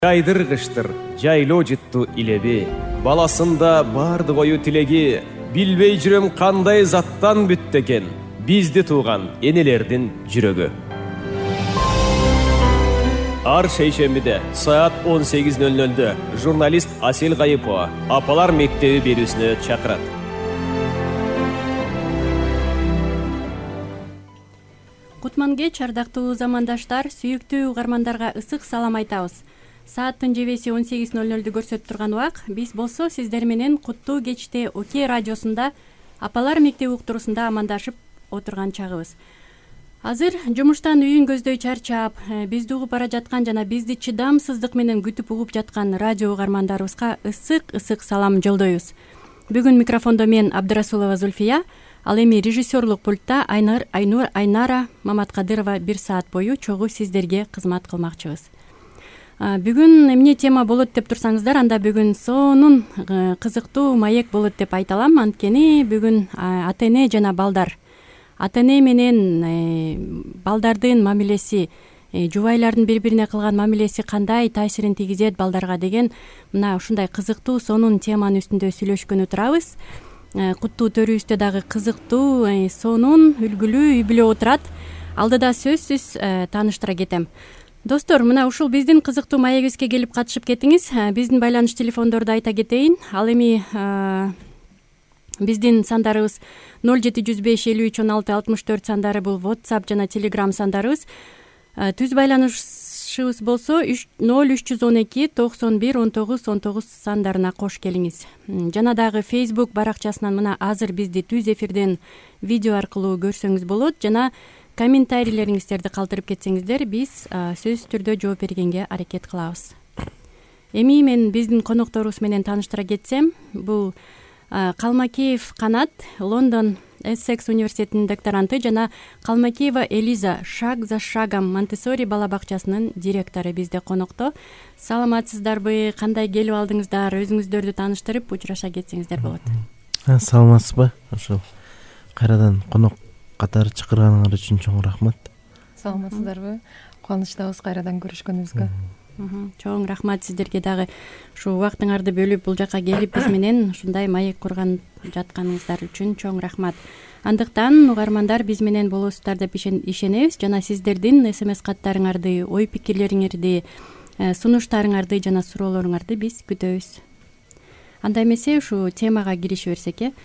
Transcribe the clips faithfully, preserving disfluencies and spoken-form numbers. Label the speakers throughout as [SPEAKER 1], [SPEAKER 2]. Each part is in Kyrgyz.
[SPEAKER 1] Жайдыргыштыр, жайлоо жытту илеби, баласында барды кою тилеги, билбей жүрөм кандай заттан бүттү экен, бизди тууган энелердин жүрөгү. Ар шейшембиде саат он сегиз ноль нольдө журналист Асел Гайыпова апалар мектеби берүүсүнө чакырат.
[SPEAKER 2] Кутман кеч, ардактуу замандаштар, сүйүктүү угармандарга ысык салам айтабыз. Сааттын жебеси он сегиз ноль нольду көрсөтүп турган убак. Биз болсо сиздер менен куттуу кечте Окей радиосунда апалар мектеби уктуруусунда амандашып отурган чагыбыз. Азыр жумуштан үйүн көздөй чарчап, бизди угуп бара жаткан жана бизди чыдамсыздык менен күтүп угуп жаткан радио угармандарыбызга ысык-ысык салам жолдойбуз. Бүгүн микрофондо мен Абдырасулова Зульфия, ал эми режиссерлук пультта Айнар Айнур Айнара Маматкадырова бир саат бою чогуу сиздерге кызмат кылмакчыбыз. Бүгүн эмне тема болот деп турсаңыздар, анда бүгүн сонун кызыктуу маек болот деп айта алам. Анткени бүгүн ата-эне жана балдар, ата-эне менен балдардын мамилеси, жубайлардын бири-бирине кылган мамилеси кандай таасирин тийгизет балдарга деген мына ушундай кызыктуу сонун теманын үстүндө сүйлөшкөнү турабыз. Куттуу төрүбүздө дагы кызыктуу, сонун, үлгүлүү үй бүлө отурат. Алдыда сөзсүз тааныштыра кетем. Достор, мына ушул биздин кызыктуу маегибизге келип катышып кетиңиз. Биздин байланыш телефондорду айта кетейин. Ал эми биздин сандарыбыз ноль жети жүз беш элүү үч он алты алтымыш төрт сандары, бул WhatsApp жана Telegram сандарыбыз. Түз байланышыбыз болсо ноль үч жүз он эки токсон бир он тогуз он тогуз сандарына кош келиңиз. Жана дагы Facebook баракчасынан мына азыр бизди түз эфирден видео аркылуу көрсөңүз болот. Жана комментарийлериңиздерди калтырып кетсеңиздер, биз сөзсүз түрдө жооп бергенге аракет кылабыз. Эми мен биздин конокторубуз менен тааныштыра кетсем, бул Калмакеев Канат, Лондон Эссекс университетинин докторанты, жана Калмакеева Элиза, Шаг за шагом Монтессори бала бакчасынын директору бизде конокто. Саламатсыздарбы, кандай келип алдыңыздар? Өзүңүздөрдү тааныштырып учураша кетсеңиздер болот.
[SPEAKER 3] Саламатсызбы? Ошол кайрадан конок катары чакырганыңар үчүн чоң рахмат.
[SPEAKER 4] Саламатсыздарбы? Кубанычтабыз кайрадан көрүшкөнүбүзгө.
[SPEAKER 2] Чоң рахмат сиздерге дагы ушу убактыңарды бөлүп бул жака келип биз менен ушундай маек курган жатканыңыздар үчүн чоң рахмат. Андыктан угармандар биз менен болосуздар деп ишенебиз, жана сиздердин смс каттарыңарды, ой пикирлериңерди, сунуштарыңарды жана суроолоруңарды биз күтөбүз. Анда эмесе ушу темага кирише берсек э.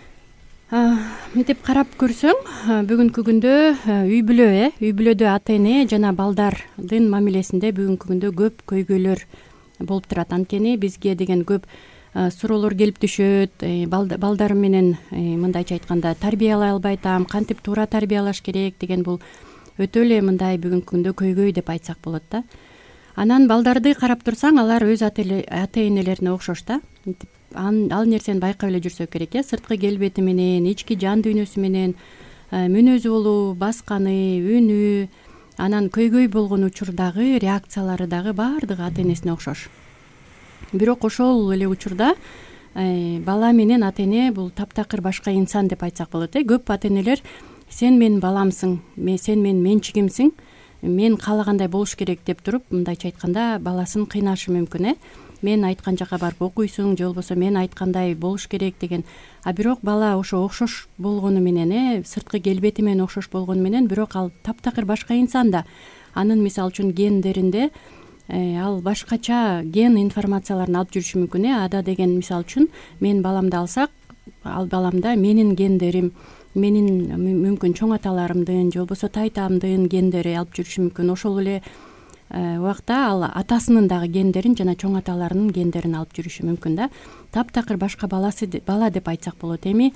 [SPEAKER 2] Мынтип карап көрсөң, бүгүнкү күндө үй бүлө, э, үй бүлөдө ата-эне жана балдардын мамилесинде бүгүнкү күндө көп көйгөйлөр болуп турат. Анткени бизге деген көп суроолор келип түшөт. Балдарым менен мындайча айтканда тарбиялай албай атам, кантип туура тарбиялаш керек деген бул өтө эле мындай бүгүнкү күндө көйгөй деп айтсак болот да. Анан балдарды карап турсаң, алар өз ата-энелерине окшош да. Ал нерсени байкап эле жүрсөк керек э. Сырткы келбети менен, ички жан дүйнөсү менен, мүнөзү болуу, басканы, үнү, анан көйгөй болгон учурдагы реакциялары дагы баардыгы ата-энесине окшош. Бирок ошол эле учурда бала менен ата-эне бул таптакыр башка инсан деп айтсак болот э. Көп ата-энелер сен менин баламсың, сен менин менчигимсиң, мен каалагандай болуш керек деп туруп, мындайча айтканда баласын кыйнашы мүмкүн э. Мен айткан жака барып окуйсуң, же болбосо мен айткандай болуш керек деген. А бирок бала ошо окшош болгону менен, э, сырткы келбети менен окшош болгону менен, бирок ал таптакыр башка инсан да. Анын мисалы үчүн гендеринде ал башкача ген информацияларын алып жүрүшү мүмкүн э. Ада деген мисалы үчүн мен баламды алсак, ал баламда менин гендерим, менин мүмкүн чоң аталарымдын же болбосо тайтамдын гендери алып жүрүшү мүмкүн. Ошол эле убакта ал атасынын дагы гендерин жана чоң аталарынын гендерин алып жүрүшү мүмкүн да. Таптакыр башка баласы бала деп айтсак болот. Эми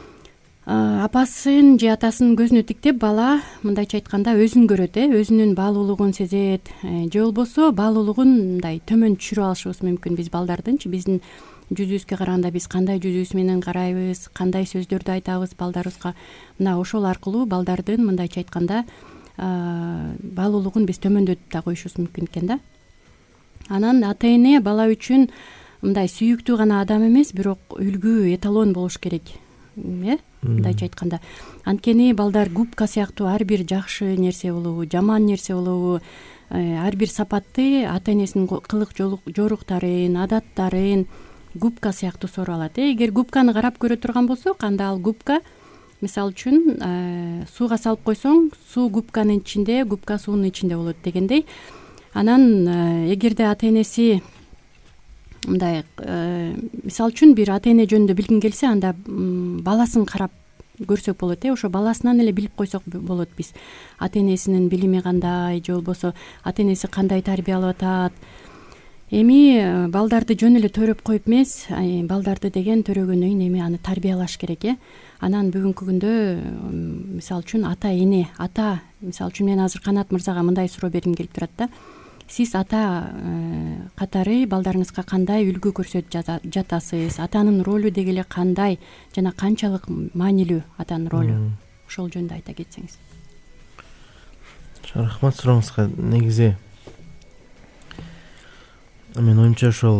[SPEAKER 2] апасын же атасынын көзүнө тиктеп бала мындайча айтканда өзүн көрөт э, өзүнүн баалуулугун сезет, же болбосо баалуулугун мындай төмөн түшүрүп алышыбыз мүмкүн биз балдардынчы. Биздин жүзүбүзгө караганда биз кандай жүзүбүз менен карайбыз, кандай сөздөрдү айтабыз балдарыбызга, мына ошол аркылуу балдардын мындайча айтканда баалуулугун биз төмөндөтүп да коюшубуз мүмкүн экен да. Анан ата-эне бала үчүн мындай сүйүктүү гана адам эмес, бирок үлгү, эталон болуш керек э, мындайча айтканда. Анткени балдар губка сыяктуу ар бир жакшы нерсе болобу, жаман нерсе болобу, ар бир сапатты ата энесинин кылык жоруктарын, адаттарын губка сыяктуу сороо алат. Эгер губканы карап көрө турган болсок, анда ал губка мисалы үчүн сууга салып койсоң, суу губканын ичинде, губка суунун ичинде болот дегендей. Анан эгерде ата энеси мындай мисалы үчүн бир ата эне жөнүндө билгин келсе, анда баласын карап көрсөк болот. Э ошо баласынан эле билип койсок болот биз. Ата энесинин билими кандай, же болбосо ата энеси кандай тарбиялап атат. Эми балдарды жөн эле төрөп коюп эмес, балдарды деген төрөгөндөн кийин эми аны тарбиялаш керек. Э анан бүгүнкү күндө мисалы үчүн ата эне, ата мисалы үчүн мен азыр Канат мырзага мындай суроо бергим келип турат да. Сиз ата катары балдарыңызга кандай үлгү көрсөтүп жатасыз? Атанын ролу деги эле кандай жана канчалык маанилүү атанын ролу? Ошол жөнүндө айта кетсеңиз.
[SPEAKER 3] Рахмат сурооңузга. Негизи мен оюмча ошол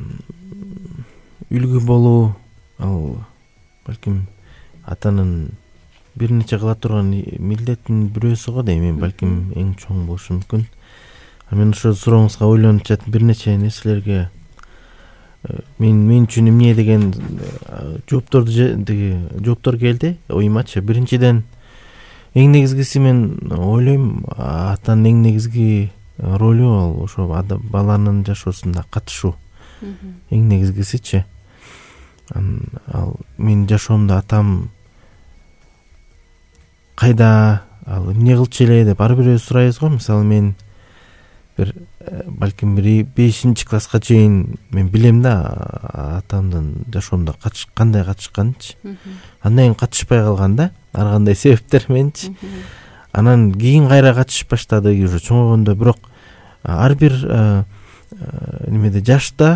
[SPEAKER 3] үлгү болуу ал балким атанын бир нече кыла турган милдеттин бирөөсү го дейм. Балким эң чоң болушу мүмкүн. Мен ошол сурооңузга ойлонуп жатып бир нече нерселерге мен мен үчүн эмне деген жоопторду жооптор келди оюмачы. Биринчиден эң негизгиси мен ойлойм, атанын эң негизги ролу ал ошо баланын жашоосунда катышуу. Эң негизгисичи. Ал менин жашоомдо атам кайда, ал эмне кылчу эле деп ар бирөөбүз сурайбыз го. Мисалы мен бир балким бир бешинчи класска чейин мен билем да атамдын жашоомдо кандай катышканынчы. Андан кийин катышпай калган да, ар кандай себептер мененчи. Анан кийин кайра катышып баштады уже чоңойгондо. Бирок ар бир немеде жашта,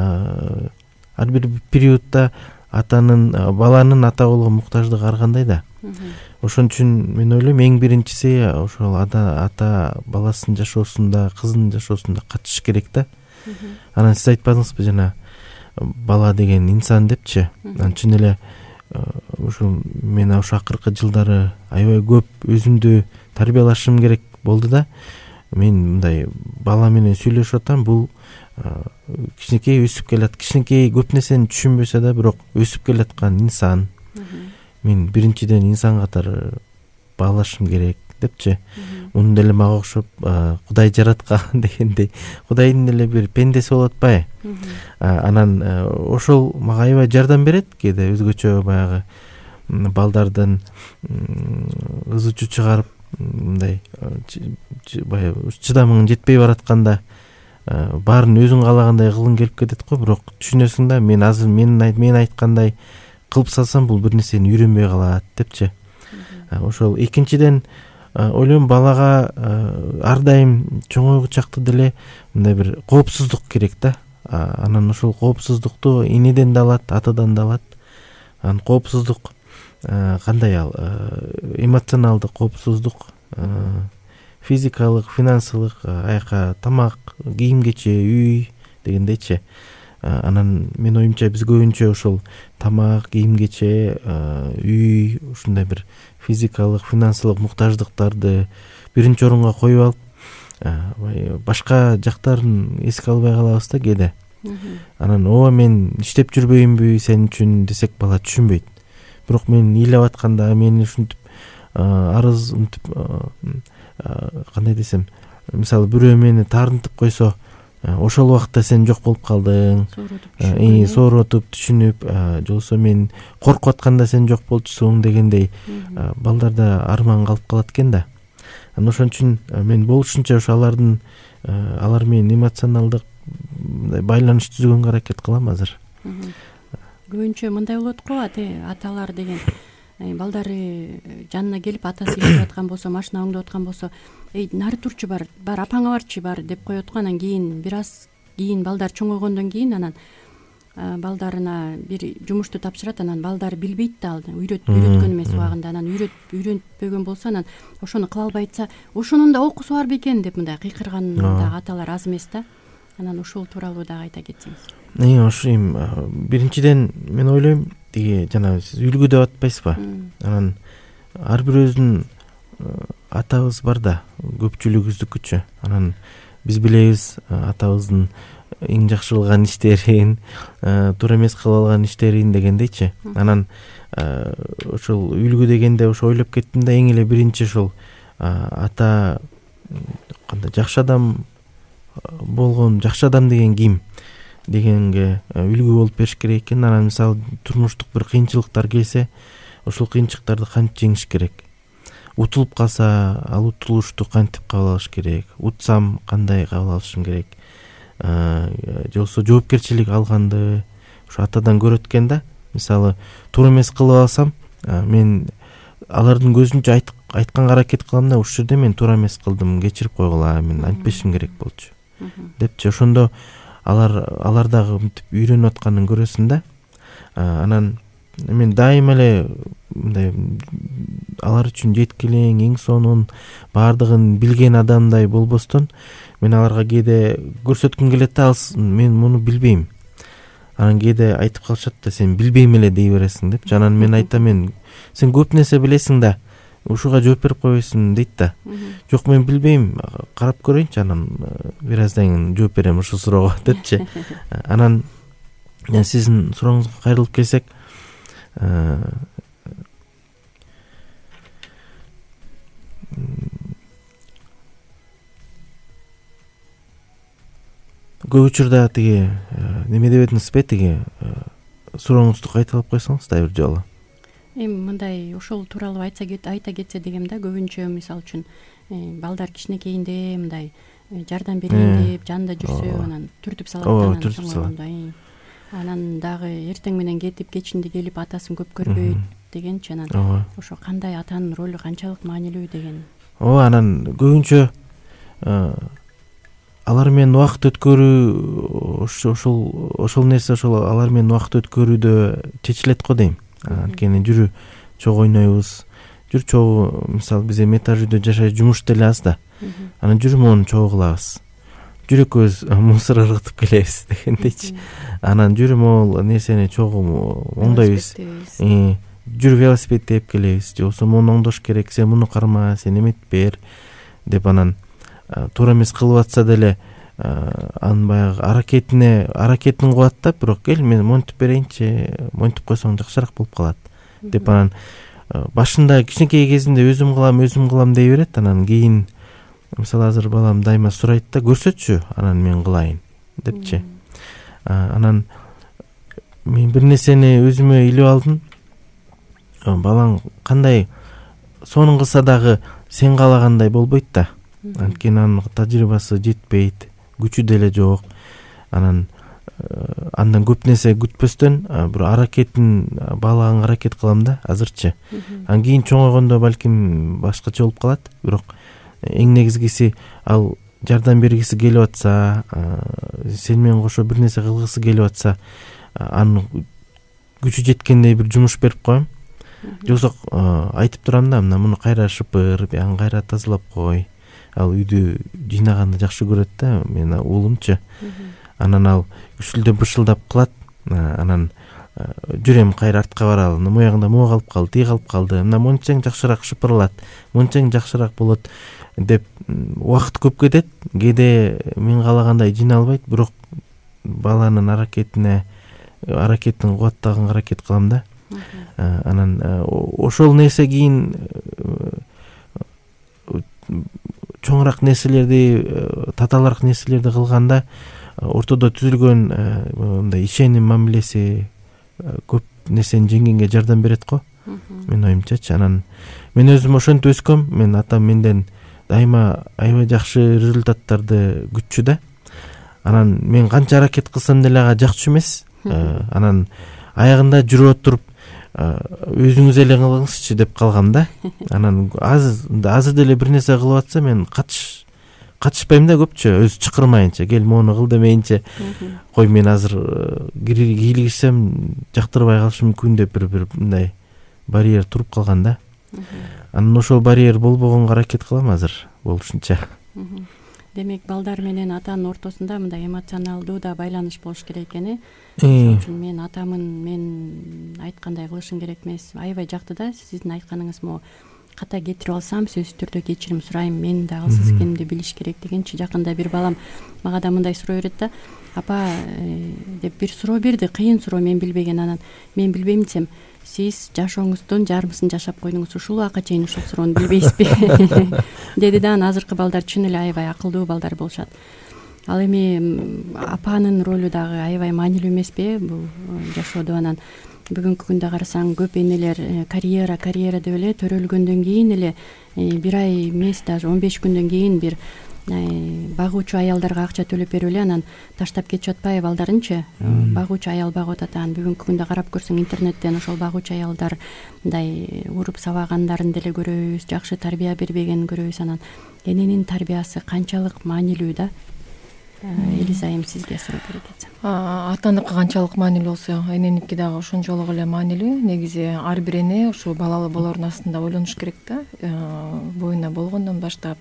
[SPEAKER 3] ар бир периодта атанын баланын ата болууга муктаждыгы ар кандай да. Ошон үчүн мен ойлойм эң биринчиси ошол ата баласынын жашоосунда, кызынын жашоосунда катышыш керек да. Анан сиз айтпадыңызбы жана бала деген инсан депчи. Чын эле ошо мен ошо акыркы жылдары аябай көп өзүмдү тарбиялашым керек болду да. Мен мындай бала менен сүйлөшүп атам, бул кичинекей өсүп келат, кичинекей көп нерсени түшүнбөсө да, бирок өсүп келаткан инсан. Мен биринчиден инсан катары баалашым керек депчи. Муну деле мага окшоп Кудай жараткан дегендей, Кудайдын эле бир пендеси болуп атпайбы? Анан ошол мага аябай жардам берет. Кээде өзгөчө баягы балдардын ыз учу чыгарып мындай баягы чыдамың жетпей баратканда баарын өзүң каалагандай кылгың келип кетет го. Бирок түшүнөсүң да, мен азыр мен мен айткандай кылып салсам бул бир нерсени үйрөнбөй калат депчи. Ошол экинчиден ойлойм, балага ар дайым чоңойгу чакта деле мындай бир коопсуздук керек да. Анан ошол коопсуздукту энеден да алат, атадан да алат. Анан коопсуздук кандай ал? Эмоционалдык коопсуздук, физикалык, финансылык, аяка тамак, кийим кече, үй дегендейчи. Анан мен оюмча биз көбүнчө ошол тамак, кийим кече, үй, ушундай бир физикалык, финансылык муктаждыктарды биринчи орунга коюп алып, башка жактарын эске албай калабыз да кээде. Анан ооба мен иштеп жүрбөйүнбү сен үчүн десек, бала түшүнбөйт. Бирок мен ыйлап атканда, мени ушинтип арыз ынтип кандай десем, мисалы бирөө мени таарынтып койсо, ошол убакта сен жок болуп калдың, сооротуп түшүнүп, же болбосо мен коркуп атканда сен жок болчусуң дегендей балдарда арман калып калат экен да. Анан ошон үчүн мен болушунча ошо алардын алар менен эмоционалдык байланыш түзгөнгө аракет кылам азыр.
[SPEAKER 2] Көбүнчө мындай болот го, аталар деген балдары жанына келип, атасы иштеп аткан болсо, машина оңдоп аткан болсо, эй, нары турчу, бар, бар, апаңа барчы, бар деп коет го. Анан кийин бир аз кийин балдар чоңойгондон кийин анан балдарына бир жумушту тапшырат, анан балдар билбейт да, ал үйрөт үйрөткөн эмес убагында. Анан үйрөт үйрөнбөгөн болсо, анан ошону кыла албайтса, ошонун да окуусу бар бекен деп мындай кыйкырган да аталар аз эмес да. Анан ушул тууралуу дагы айта кетсеңиз.
[SPEAKER 3] Эң ошо эми биринчиден мен ойлойм, тиги жана сиз үлгү деп атпайсызбы? Анан ар бирөөбүздүн атабыз бар да, көпчүлүгүбүздүкүчө. Анан биз билебиз атабыздын эң жакшы кылган иштерин, туура эмес кылып алган иштерин дегендейчи. Анан ошол үлгү дегенде ошо ойлоп кеттим да, эң эле биринчи ошол ата кандай жакшы адам болгон, жакшы адам деген ким дегенге үлгү болуп бериш керек экен. Анан мисалы турмуштук бир кыйынчылыктар келсе, ошол кыйынчылыктарды кантип жеңиш керек? Утулуп калса, ал утулушту кантип кабыл алыш керек? Утсам кандай кабыл алышым керек? же болбосо жоопкерчилик алганды ошо атадан көрөт экен да. Мисалы туура эмес кылып алсам, мен алардын көзүнчө айтканга аракет кылам да, ушул жерде мен туура эмес кылдым, кечирип койгула, мен антпешим керек болчу депчи. Ошондо алар алар дагы мынтип үйрөнүп атканын көрөсүң да. Анан мен дайыма эле мындай алар үчүн жеткилең, эң сонун баардыгын билген адамдай болбостон, мен аларга кээде көрсөткүм келет да, мен муну билбейм. Анан кээде айтып калышат да, сен билбейм эле дей бересиң деп. Анан мен айтам, мен сен көп нерсе билесиң да, ушуга жооп берип койбойсуң дейт да. Жок, мен билбейм, карап көрөйүнчү, анан бир аздан кийин жооп берем ушул суроого депчи. Анан сиздин сурооңузга кайрылып келсек, көп учурда тиги неме деп этиңизби, тиги сурооңузду кайталап койсоңуз да бир жолу.
[SPEAKER 2] Эми мындай ошол тууралуу айтса айта кетсе дегем да, көбүнчө мисалы үчүн балдар кичинекейинде мындай жардам берейин деп жанында жүрсө, анан түртүп салат, анан дагы эртең менен кетип кечинде келип атасын көп көрбөйт дегенчи. Анан ошо кандай атанын ролу канчалык маанилүү деген.
[SPEAKER 3] Ооба, анан көбүнчө алар менен убакыт өткөрүү, ошол ошол нерсе ошол алар менен убакыт өткөрүүдө чечилет го дейм. Анткени жүрү чогуу ойнойбуз. Жүр чогуу, мисалы биз эми этаж үйдө жашайбыз, жумуш деле аз да. Анан жүрү моуну чогуу кылабыз. Жүр экөөбүз мусор ыргытып келебиз дегендейчи. Анан жүрү могул нерсени чогуу оңдойбуз. Жүр велосипед тээп келебиз, же болбосо муну оңдош керек, сен муну карма, сен эметип бер деп. Анан туура эмес кылып атса деле анын баягы аракетине аракетин кылат да, бирок кел мен монтип берейинчи, монтип койсоң жакшыраак болуп калат деп. Анан башында кичинекей кезинде өзүм кылам, өзүм кылам дей берет. Анан кийин мисалы азыр балам дайыма сурайт да, көрсөтчү, анан мен кылайын депчи. Анан мен бир нерсени өзүмө илип алдым. Балаң кандай сонун кылса дагы сен каалагандай болбойт да. Анткени анын тажрыйбасы жетпейт, күчү деле жок. Анан андан көп нерсе күтпөстөн бир аракетин баалаганга аракет кылам да азырчы. Анан кийин чоңойгондо балким башкача болуп калат. Бирок эң негизгиси, ал жардам бергиси келип атса, сен менен кошо бир нерсе кылгысы келип атса, анын күчү жеткендей бир жумуш берип коем. Же болбосо айтып турам да, мына муну кайра шыпыр, аны кайра тазалап кой. Ал үйдү жыйнаганды жакшы көрөт да, мен уулумчу. Анан ал күчүлдөп бышылдап кылат. Анан жүрөм кайра артка баралы, моягында могу калып калды, тиги калып калды, мына мончең жакшыраак шыпырлат, мончең жакшыраак болот деп убакыт көп кетет. Кээде мен каалагандай жыйналбайт, бирок баланын аракетине аракетин кубаттаганга аракет кылам да. Анан ошол нерсе кийин чоңураак нерселерди, татаалаак нерселерди кылганда ортодо түзүлгөн мындай ишеним мамилеси көп нерсени жеңгенге жардам берет го, мен оюмчачы. Анан мен өзүм ошентип өскөм. Мен атам менден дайыма аябай жакшы результаттарды күтчү да. Анан мен канча аракет кылсам деле ага жакчу эмес. Анан аягында жүрүп отуруп өзүңүз эле кылыңызчы деп калгам да. Анан азыр азыр деле бир нерсе кылып атса, мен катыш катышпайм да көпчө, өзү чакырмайынча, кел моуну кыл демейинче. Кой, мен азыр кийлигишсем жактырбай калышы мүмкүн деп бир бир мындай барьер туруп калган да. Анан ошол барьер болбогонго аракет кылам азыр болушунча.
[SPEAKER 2] Демек, балдар менен атанын ортосунда мындай эмоционалдуу да байланыш болуш керек экен. Ошон үчүн мен атамын, мен айткандай кылышым керек эмес. Аябай жакты да сиздин айтканыңыз. Могу ката кетирип алсам сөзсүз түрдө кечирим сурайм, мен да алсыз экенимди билиш керек дегенчи. Жакында бир балам мага да мындай суроо берет да, апа деп бир суроо берди, кыйын суроо, мен билбеген. Анан мен билбейм десем, сиз жашооңуздун жарымысын жашап койдуңуз, ушул убакка чейин ушул суроону билбейсизби деди да. Анан азыркы балдар чын эле аябай акылдуу балдар болушат. Ал эми апанын ролу дагы аябай маанилүү эмеспи бул жашоодо? Анан бүгүнкү күндө карасаң көп энелер карьера карьера деп эле төрөлгөндөн кийин эле бир ай эмес, даже он беш күндөн кийин бир багуучу аялдарга акча төлөп берип эле анан таштап кетип атпайбы балдарынчы? Багуучу аял багып атат. Анан бүгүнкү күндө карап көрсөң интернеттен ошол багуучу аялдар мындай уруп сабагандарын деле көрөбүз, жакшы тарбия бербегенин көрөбүз. Анан эненин тарбиясы канчалык маанилүү да? Элиза, эми сизге суроо берет этсем.
[SPEAKER 4] Атаныкы канчалык маанилүү болсо, эненики дагы ошончолук эле маанилүү. Негизи ар бир эне ушу балалуу болоордун астында ойлонуш керек да. Боюна болгондон баштап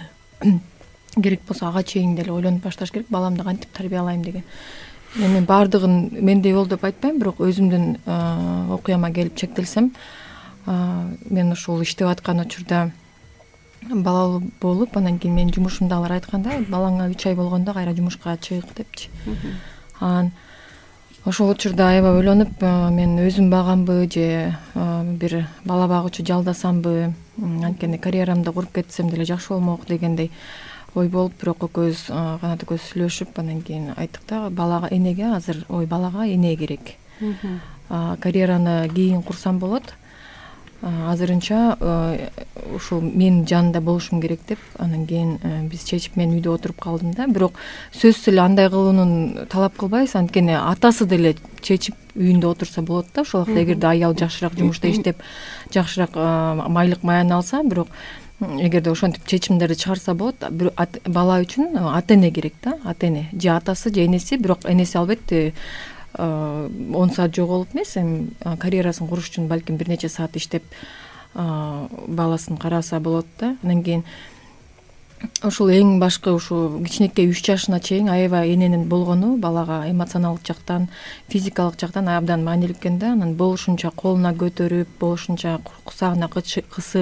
[SPEAKER 4] керек болсо ага чейин деле ойлонуп башташ керек, баламды кантип тарбиялайм деген. Эми баардыгын мендей бол деп айтпайм, бирок өзүмдүн окуяма келип чектелсем, мен ушул иштеп аткан учурда балалуу болуп, анан кийин менин жумушумдагылар айтканда, балаңа үч ай болгондо кайра жумушка чык депчи. Анан ошол учурда аябай ойлонуп, мен өзүм багамбы же бир бала багуучу жалдасамбы, анткени карьерамды куруп кетсем деле жакшы болмок дегендей ой болуп, бирок экөөбүз канат экөөбүз сүйлөшүп, анан кийин айттык да, балага энеге азыр, ой балага эне керек. Карьераны кийин курсам болот. Азырынча ушул менин жанында болушум керек деп, анан кийин биз чечип, мен үйдө отуруп калдым да. Бирок сөзсүз эле андай кылуунун талап кылбайбыз, анткени атасы деле чечип үйүндө отурса болот да. Ошол убакта эгерде аял жакшыраак жумушта иштеп, жакшыраак майлык маяны алса, бирок эгерде ошентип чечимдерди чыгарса болот. Бала үчүн ата эне керек да, ата эне же атасы же энеси, бирок энеси албетте он саат жоголуп эмес, эми карьерасын куруш үчүн балким бир нече саат иштеп баласын караса болот да. Анан кийин ушул эң башкы ушу кичинекей үч жашына чейин аябай эненин болгону балага эмоционалдык жактан, физикалык жактан абдан маанилүү экен да. Анан болушунча колуна көтөрүп, болушунча кусагына кысып,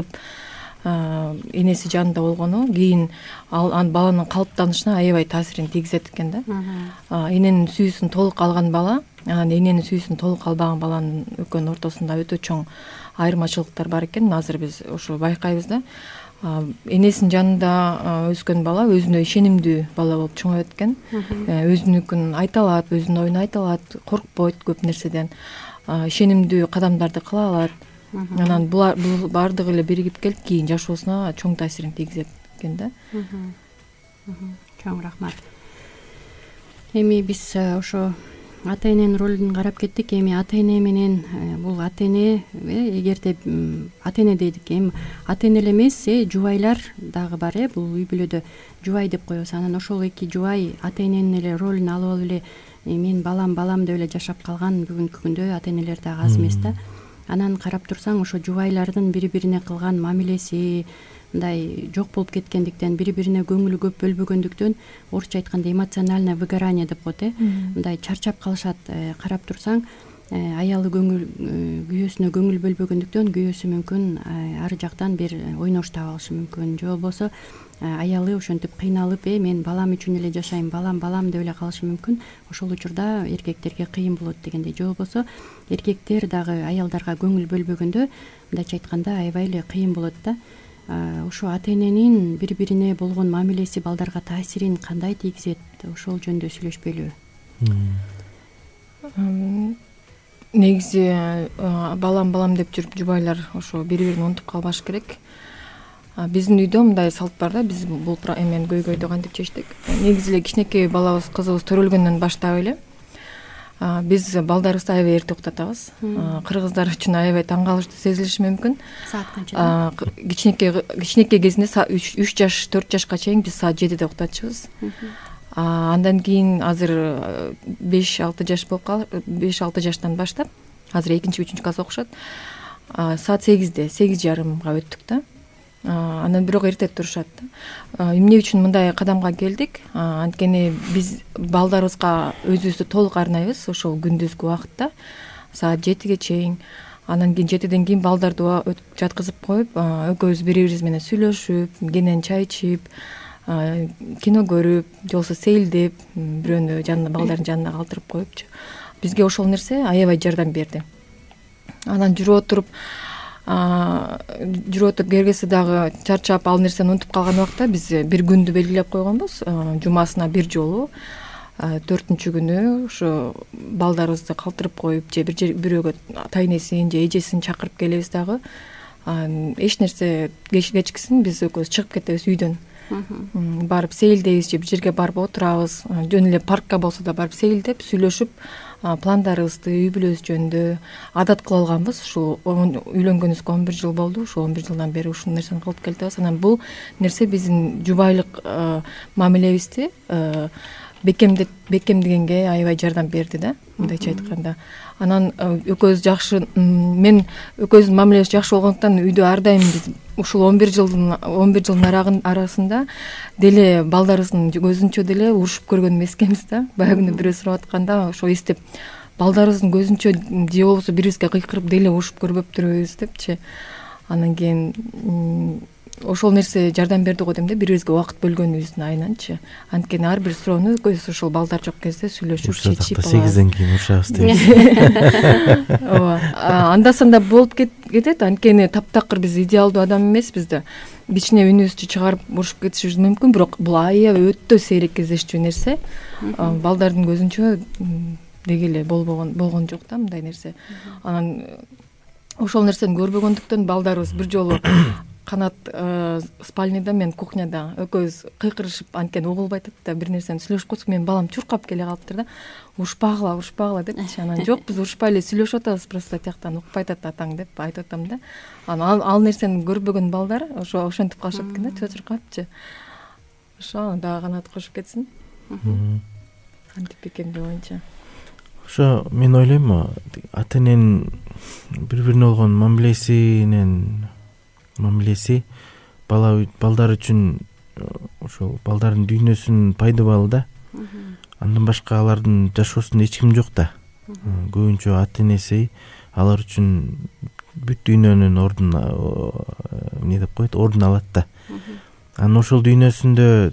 [SPEAKER 4] энеси жанында болгону кийин ал баланын калыптанышына аябай таасирин тийгизет экен да. Эненин сүйүүсүн толук алган бала, анан эненин сүйүүсүн толук албаган баланын экөөнүн ортосунда өтө чоң айырмачылыктар бар экен. Азыр биз ошо байкайбыз да. Энесинин жанында өскөн бала өзүнө ишенимдүү бала болуп чоңоет экен. Өзүнүкүн айта алат, өзүнүн оюн айта алат, коркпойт көп нерседен, ишенимдүү кадамдарды кыла алат. Анан бул баардыгы эле биригип келип кийин жашоосуна чоң таасирин тийгизет экен да.
[SPEAKER 2] Чоң рахмат. Эми биз ошо ата эненин ролун карап кеттик. Эми ата эне менен бул ата эне, эгерде ата эне дедик, эми ата эне эле эмес, жубайлар дагы бар э, бул үй бүлөдө жубай деп коебуз. Анан ошол эки жубай ата эненин эле ролун алып алып эле мен балам балам деп эле жашап калган бүгүнкү күндө ата энелер дагы аз эмес да. Анан карап турсаң, ошо жубайлардын бири-бирине кылган мамилеси мындай жок болуп кеткендиктен, бири-бирине көңүлү көп бөлбөгөндүктөн, орусча айтканда эмоциональное выгорание деп коет э. Мындай чарчап калышат. Карап турсаң, аялы көңүл күйөөсүнө көңүл бөлбөгөндүктөн күйөөсү мүмкүн ары жактан бир ойнош таап алышы мүмкүн. Же болбосо аялы ошентип кыйналып, э мен балам үчүн эле жашайм, балам балам деп эле калышы мүмкүн. Ошол учурда эркектерге кыйын болот дегендей. Же болбосо эркектер дагы аялдарга көңүл бөлбөгөндө, мындайча айтканда, аябай эле кыйын болот да. Ошо ата эненин бири-бирине болгон мамилеси балдарга таасирин кандай тийгизет? Ошол жөнүндө сүйлөшпөйлүбү?
[SPEAKER 4] Негизи балам балам деп жүрүп жубайлар ошо бири-бирин унутуп калбаш керек. Биздин үйдө мындай салт бар да, биз бул эмен көйгөйдү кантип чечтик. Негизи эле кичинекей балабыз, кызыбыз төрөлгөндөн баштап эле биз балдарыбызды аябай эрте уктатабыз. Кыргыздар үчүн аябай таң калыштуу сезилиши мүмкүн.
[SPEAKER 2] Саат канчада?
[SPEAKER 4] Кичинекей кичинекей кезинде үч жаш, төрт жашка чейин биз саат жетиде уктатчубуз. Андан кийин азыр беш алты жаш болуп калып, беш алты жаштан баштап, азыр экинчи үчүнчү класс окушат. Саат сегизде, сегиз жарымга өттүк да. Анан бирок эрте турушат. Эмне үчүн мындай кадамга келдик? Анткени биз балдарыбызга өзүбүздү толук арнайбыз ошол күндүзгү убакытта саат жетиге чейин. Анан кийин жетиден кийин балдарды жаткызып коюп, экөөбүз бири бирибиз менен сүйлөшүп, кенен чай ичип, кино көрүп, же болбосо сейилдеп, бирөөнү жанына, балдардын жанына калтырып коюпчу. Бизге ошол нерсе аябай жардам берди. Анан жүрүп отуруп, жүрүп отуруп кергесе дагы чарчап ал нерсени унутуп калган убакта биз бир күндү белгилеп койгонбуз. Жумасына бир жолу, төртүнчү күнү ушу балдарыбызды калтырып коюп, же бир бирөөгө тайнесин же эжесин чакырып келебиз дагы. Эч нерсе кечкисин биз экөөбүз чыгып кетебиз үйдөн. Барып сейилдейбиз же бир жерге барып отурабыз. Жөн эле паркка болсо да барып сейилдеп, сүйлөшүп, пландарыбызды, үй бүлөбүз жөнүндө адат кылып алганбыз. Ушул үйлөнгөнүбүзгө он бир жыл болду. Ушул он бир жылдан бери ушул нерсени кылып келатабыз. Анан бул нерсе биздин жубайлык мамилебизди бекемдеп бекемдегенге аябай жардам берди да, мындайча айтканда. Анан экөөбүз жакшы, мен экөөбүздүн мамилебиз жакшы болгондуктан үйдө ар дайым биз ушул он бир жылдын он бир жылдын арасында деле балдарыбыздын көзүнчө деле урушуп көргөн эмес экенбиз да. Баягы күнү бирөө сурап атканда ошо эстеп, балдарыбыздын көзүнчө же болбосо бирибизге кыйкырып деле урушуп көрбөптүрбүз депчи. Анан кийин ошол нерсе жардам берди го дейм да, бири бирибизге убакыт бөлгөнүбүздүн айынан,чы. Анткени ар бир суроону экөөбүз ошол балдар жок кезде сүйлөшүп, чечип алабыз.
[SPEAKER 3] сегизден кийин урушабыз дейбиз.
[SPEAKER 4] Ооба. Анда санда болуп кетет, анткени таптакыр биз идеалдуу адам эмеспиз да. Кичине үнүбүздү чыгарып урушуп кетишибиз мүмкүн, бирок бул аябай өтө сейрек кездешчү нерсе. Балдардын көзүнчө деги эле болбогон болгон жок да мындай нерсе. Анан ошол нерсени көрбөгөндүктөн балдарыбыз бир жолу канат спальныйда, мен кухняда экөөбүз кыйкырышып, анткени угулбай атат да, бир нерсени сүйлөшүп койсок, менин балам чуркап келе калыптыр да. Урушпагыла, урушпагыла депчи. Анан жок, биз урушпай эле сүйлөшүп атабыз, просто тияктан укпай атат атаң деп айтып атам да. Анан ал нерсени көрбөгөн балдар ошо ошентип калышат экен да, чуркапчы. Ошо дагы канат кошуп кетсин. Антип бекемдөө боюнча.
[SPEAKER 3] Ошо мен ойлойм, ата эненин бири бирине болгон мамилесинен мамилеси бала балдар үчүн ошол балдардын дүйнөсүнүн пайдабалы да. Андан башка алардын жашоосунда эч ким жок да. Көбүнчө ата энеси алар үчүн бүт дүйнөнүн ордун эмне деп коет, ордун алат да. Анан ошол дүйнөсүндө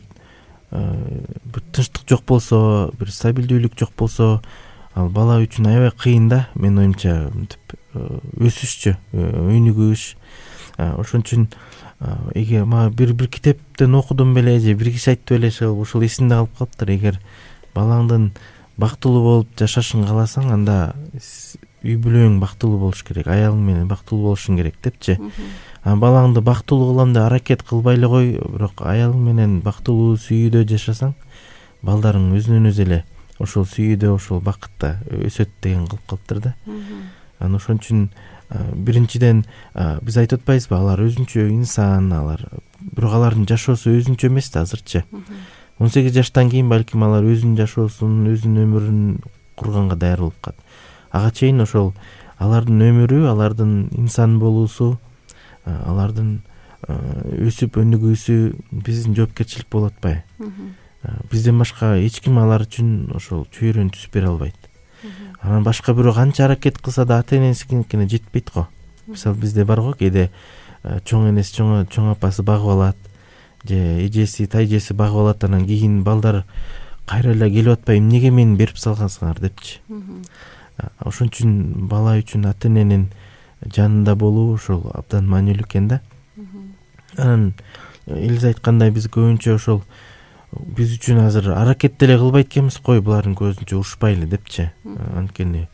[SPEAKER 3] бир тынчтык жок болсо, бир стабилдүүлүк жок болсо, ал бала үчүн аябай кыйын да, менин оюмча, мынтип өсүшчү, өнүгүш. Ошон үчүн эгер мага бир бир китептен окудум беле, же бир киши айтты беле, ошол эсимде калып калыптыр. Эгер балаңдын бактылуу болуп жашашын кааласаң, анда үй бүлөң бактылуу болуш керек, аялың менен бактылуу болушуң керек депчи. Балаңды бактылуу кылам деп аракет кылбай эле кой, бирок аялың менен бактылуу сүйүүдө жашасаң, балдарың өзүнөн өзү эле ошол сүйүүдө, ошол бакытта өсөт деген кылып калыптыр да. Анан ошон үчүн биринчиден биз айтып атпайбызбы, алар өзүнчө инсан, алар бирок алардын жашоосу өзүнчө эмес да азырчы. он сегиз жаштан кийин балким алар өзүнүн жашоосун, өзүнүн өмүрүн курганга даяр болуп калат. Ага чейин ошол алардын өмүрү, алардын инсан болуусу, алардын өсүп өнүгүүсү биздин жоопкерчилик болуп атпайбы? Бизден башка эч ким алар үчүн ошол чөйрөнү түзүп бере албайт. Анан башка бирөө канча аракет кылса да ата энесиникине жетпейт го. Мисалы бизде бар го, кээде чоң энеси, чоң чоң апасы багып алат, же эжеси, тайжеси багып алат, анан кийин балдар кайра эле келип атпай, эмнеге мени берип салгансыңар депчи. Ошон үчүн бала үчүн ата эненин жанында болуу ошол абдан маанилүү экен да. Анан Элиза айткандай, биз көбүнчө ошол биз үчүн азыр аракет деле кылбайт экенбиз, кой булардын көзүнчө урушпайлы депчи. Анткени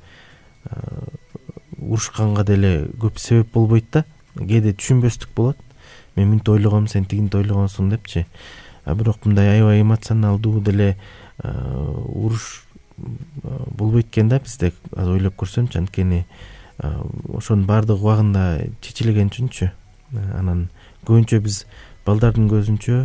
[SPEAKER 3] урушканга деле көп себеп болбойт да. Кээде түшүнбөстүк болот. Мен мынтип ойлогом, сен тигинтип ойлогонсуң депчи. Бирок мындай аябай эмоционалдуу деле уруш болбойт экен да бизде. Азыр ойлоп көрсөмчү, анткени ошонун баардыгы убагында чечилген үчүнчү. Анан көбүнчө биз балдардын көзүнчө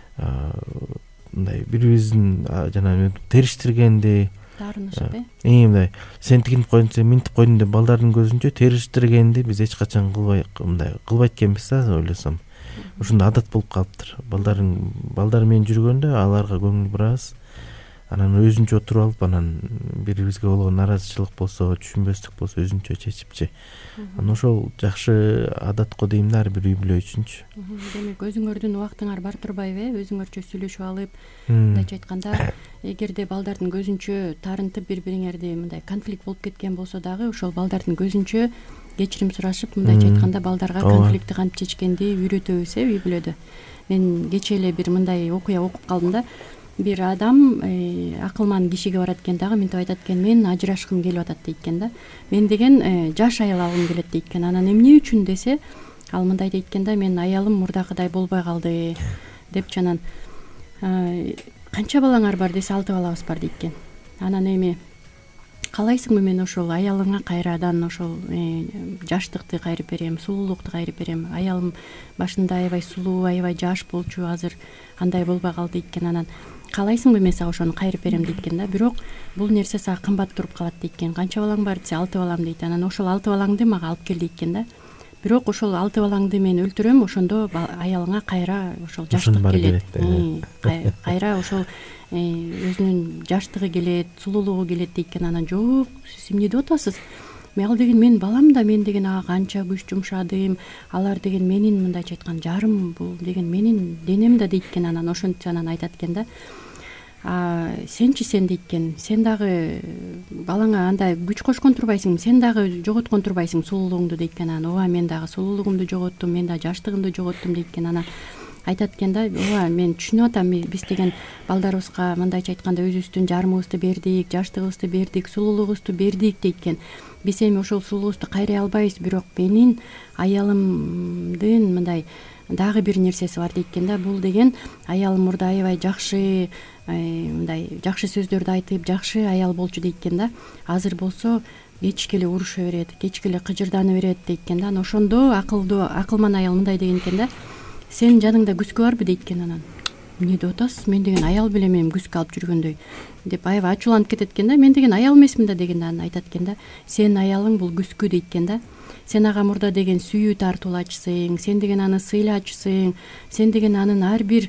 [SPEAKER 3] мындай бири-бирибиздин жана териштиргенди,
[SPEAKER 2] таарынышып,
[SPEAKER 3] э мындай сен тигинтип койдуң, сен минтип койдуң деп балдардын көзүнчө териштиргенди биз эч качан кылбай, мындай кылбайт экенбиз да, ойлосом. Ошондой адат болуп калыптыр. Балдарын балдар менен жүргөндө аларга көңүл бурабыз. анан өзүнчө отуруп алып анан бири бирибизге болгон нааразычылык болсо, түшүнбөстүк болсо өзүнчө чечипчи. Анан ошол жакшы адат го дейм да ар бир үй бүлө үчүнчү.
[SPEAKER 2] Демек өзүңөрдүн убактыңар бар турбайбы э? Өзүңөрчө сүйлөшүп алып, мындайча айтканда, эгерде балдардын көзүнчө тарынтып бири бириңерди мындай конфликт болуп кеткен болсо дагы ошол балдардын көзүнчө кечирим сурашып, мындайча айтканда балдарга конфликтти кантип чечкенди үйрөтөбүз э үй бүлөдө. Мен кечээ эле бир мындай окуя окуп калдым да. Бир адам акылман кишиге барат экен, дагы мынтип айтат экен: мен ажырашкым келип атат дейт экен да. Мен деген жаш аял алгым келет дейт экен. Анан эмне үчүн десе, ал мындай дейт экен да: менин аялым мурдакыдай болбой калды депчи. Анан канча балаңар бар десе, алты балабыз бар дейт экен. Анан эми каалайсыңбы, мен ошол аялыңа кайрадан ошол жаштыкты кайрып берем, сулуулукту кайрып берем. Аялым башында аябай сулуу, аябай жаш болчу, азыр андай болбой калды дейт экен. Анан каалайсыңбы, мен сага ошону кайрып берем дейт экен да. Бирок бул нерсе сага кымбат туруп калат дейт экен. Канча балаң бар десе, алты балам дейт. Анан ошол алты балаңды мага алып кел дейт экен да. Бирок ошол алты балаңды мен өлтүрөм, ошондо аялыңа кайра ошол жаштык келет. Кайра ошол өзүнүн жаштыгы келет, сулуулугу келет дейт экен. Анан жок, сиз эмне деп атасыз? Ал деген менин балам да, мен деген ага канча күч жумшадым, алар деген менин мындайча айткан жарым, бул деген менин денем да дейт экен. Анан ошентип анан айтат экен да: сенчи сен дейт экен, сен дагы балаңа андай күч кошкон турбайсыңбы, сен дагы жоготкон турбайсың сулуулугуңду дейт экен. Анан ооба, мен дагы сулуулугумду жоготтум, мен дагы жаштыгымды жоготтум дейт экен. Анан айтат экен да: ооба, мен түшүнүп атам, биз деген балдарыбызга мындайча айтканда өзүбүздүн жарымыбызды бердик, жаштыгыбызды бердик, сулуулугубузду бердик дейт экен. Биз эми ошол сулуубузду кайрай албайбыз, бирок менин аялымдын мындай дагы бир нерсеси бар дейт экен да. Бул деген аялым мурда аябай жакшы, мындай жакшы сөздөрдү айтып, жакшы аял болчу дейт экен да. Азыр болсо кечке эле уруша берет, кечке эле кыжырдана берет дейт экен да. Анан ошондо акылдуу, акылман аял мындай деген экен да: сенин жаныңда күскү барбы дейт экен. Анан эмне деп атасыз, мен деген аял белем эми күскү алып жүргөндөй деп аябай ачууланып кетет экен да. Мен деген аял эмесмин да деген. Анан айтат экен да: сенин аялың бул күскү дейт экен да. Сен ага мурда деген сүйүү тартуулачысың, сен деген аны сыйлачысың, сен деген анын ар бир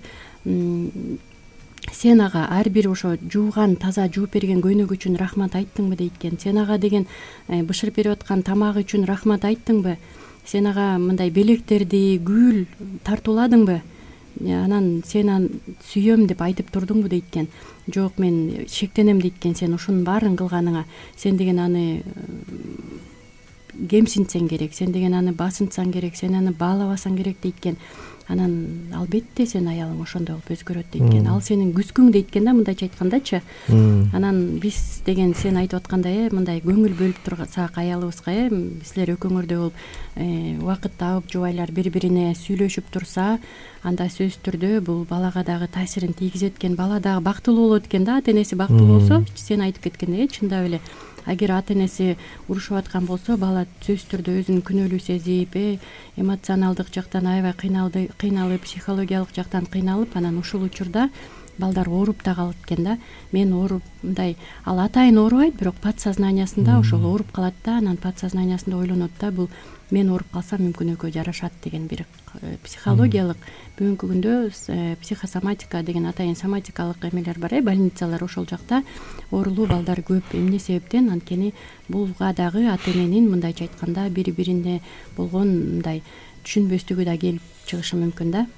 [SPEAKER 2] сен ага ар бир ошо жууган, таза жууп берген көйнөгү үчүн рахмат айттыңбы дейт экен. Сен ага деген бышырып берип аткан тамагы үчүн рахмат айттыңбы? Сен ага мындай белектерди, гүл тартууладыңбы? Анан сен аны сүйөм деп айтып турдуңбу дейт экен. Жок, мен шектенем дейт экен сен ушунун баарын кылганыңа. Сен деген аны кемсинтсең керек, сен деген аны басынтсаң керек, сен аны баалабасаң керек дейт экен. Анан албетте сен аялың ошондой болуп өзгөрөт дейт экен. Ал сенин күскүң дейт экен да, мындайча айткандачы. Анан биз деген сен айтып аткандай э мындай көңүл бөлүп турсак аялыбызга, э силер экөөңөрдөй болуп убакыт таап жубайлар бири бирине сүйлөшүп турса, анда сөзсүз түрдө бул балага дагы таасирин тийгизет экен. Бала дагы бактылуу болот экен да. Ата энеси бактылуу болсо, сен айтып кеткендей э чындап эле агер ата энеси урушуп аткан болсо, бала сөзсүз түрдө өзүн күнөөлүү сезип, э эмоционалдык жактан аябай кыйналды, кыйналып, психологиялык жактан кыйналып, анан ушул учурда балдар ооруп да калат экен да. Мен ооруп мындай, ал атайын оорубайт, бирок подсознаниясында ошол ооруп калат да. Анан подсознаниясында ойлонот да, бул мен ооруп калсам мүмкүн экөө жарашат деген бир психологиялык, бүгүнкү күндө психосоматика деген атайын соматикалык эмелер бар, э больницалар, ошол жакта оорулуу балдар көп. Эмне себептен? Анткени булга дагы ата эненин мындайча айтканда бири бирине болгон мындай түшүнбөстүгү да келип чыгышы мүмкүн да.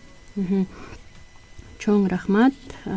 [SPEAKER 2] Чоң рахмат.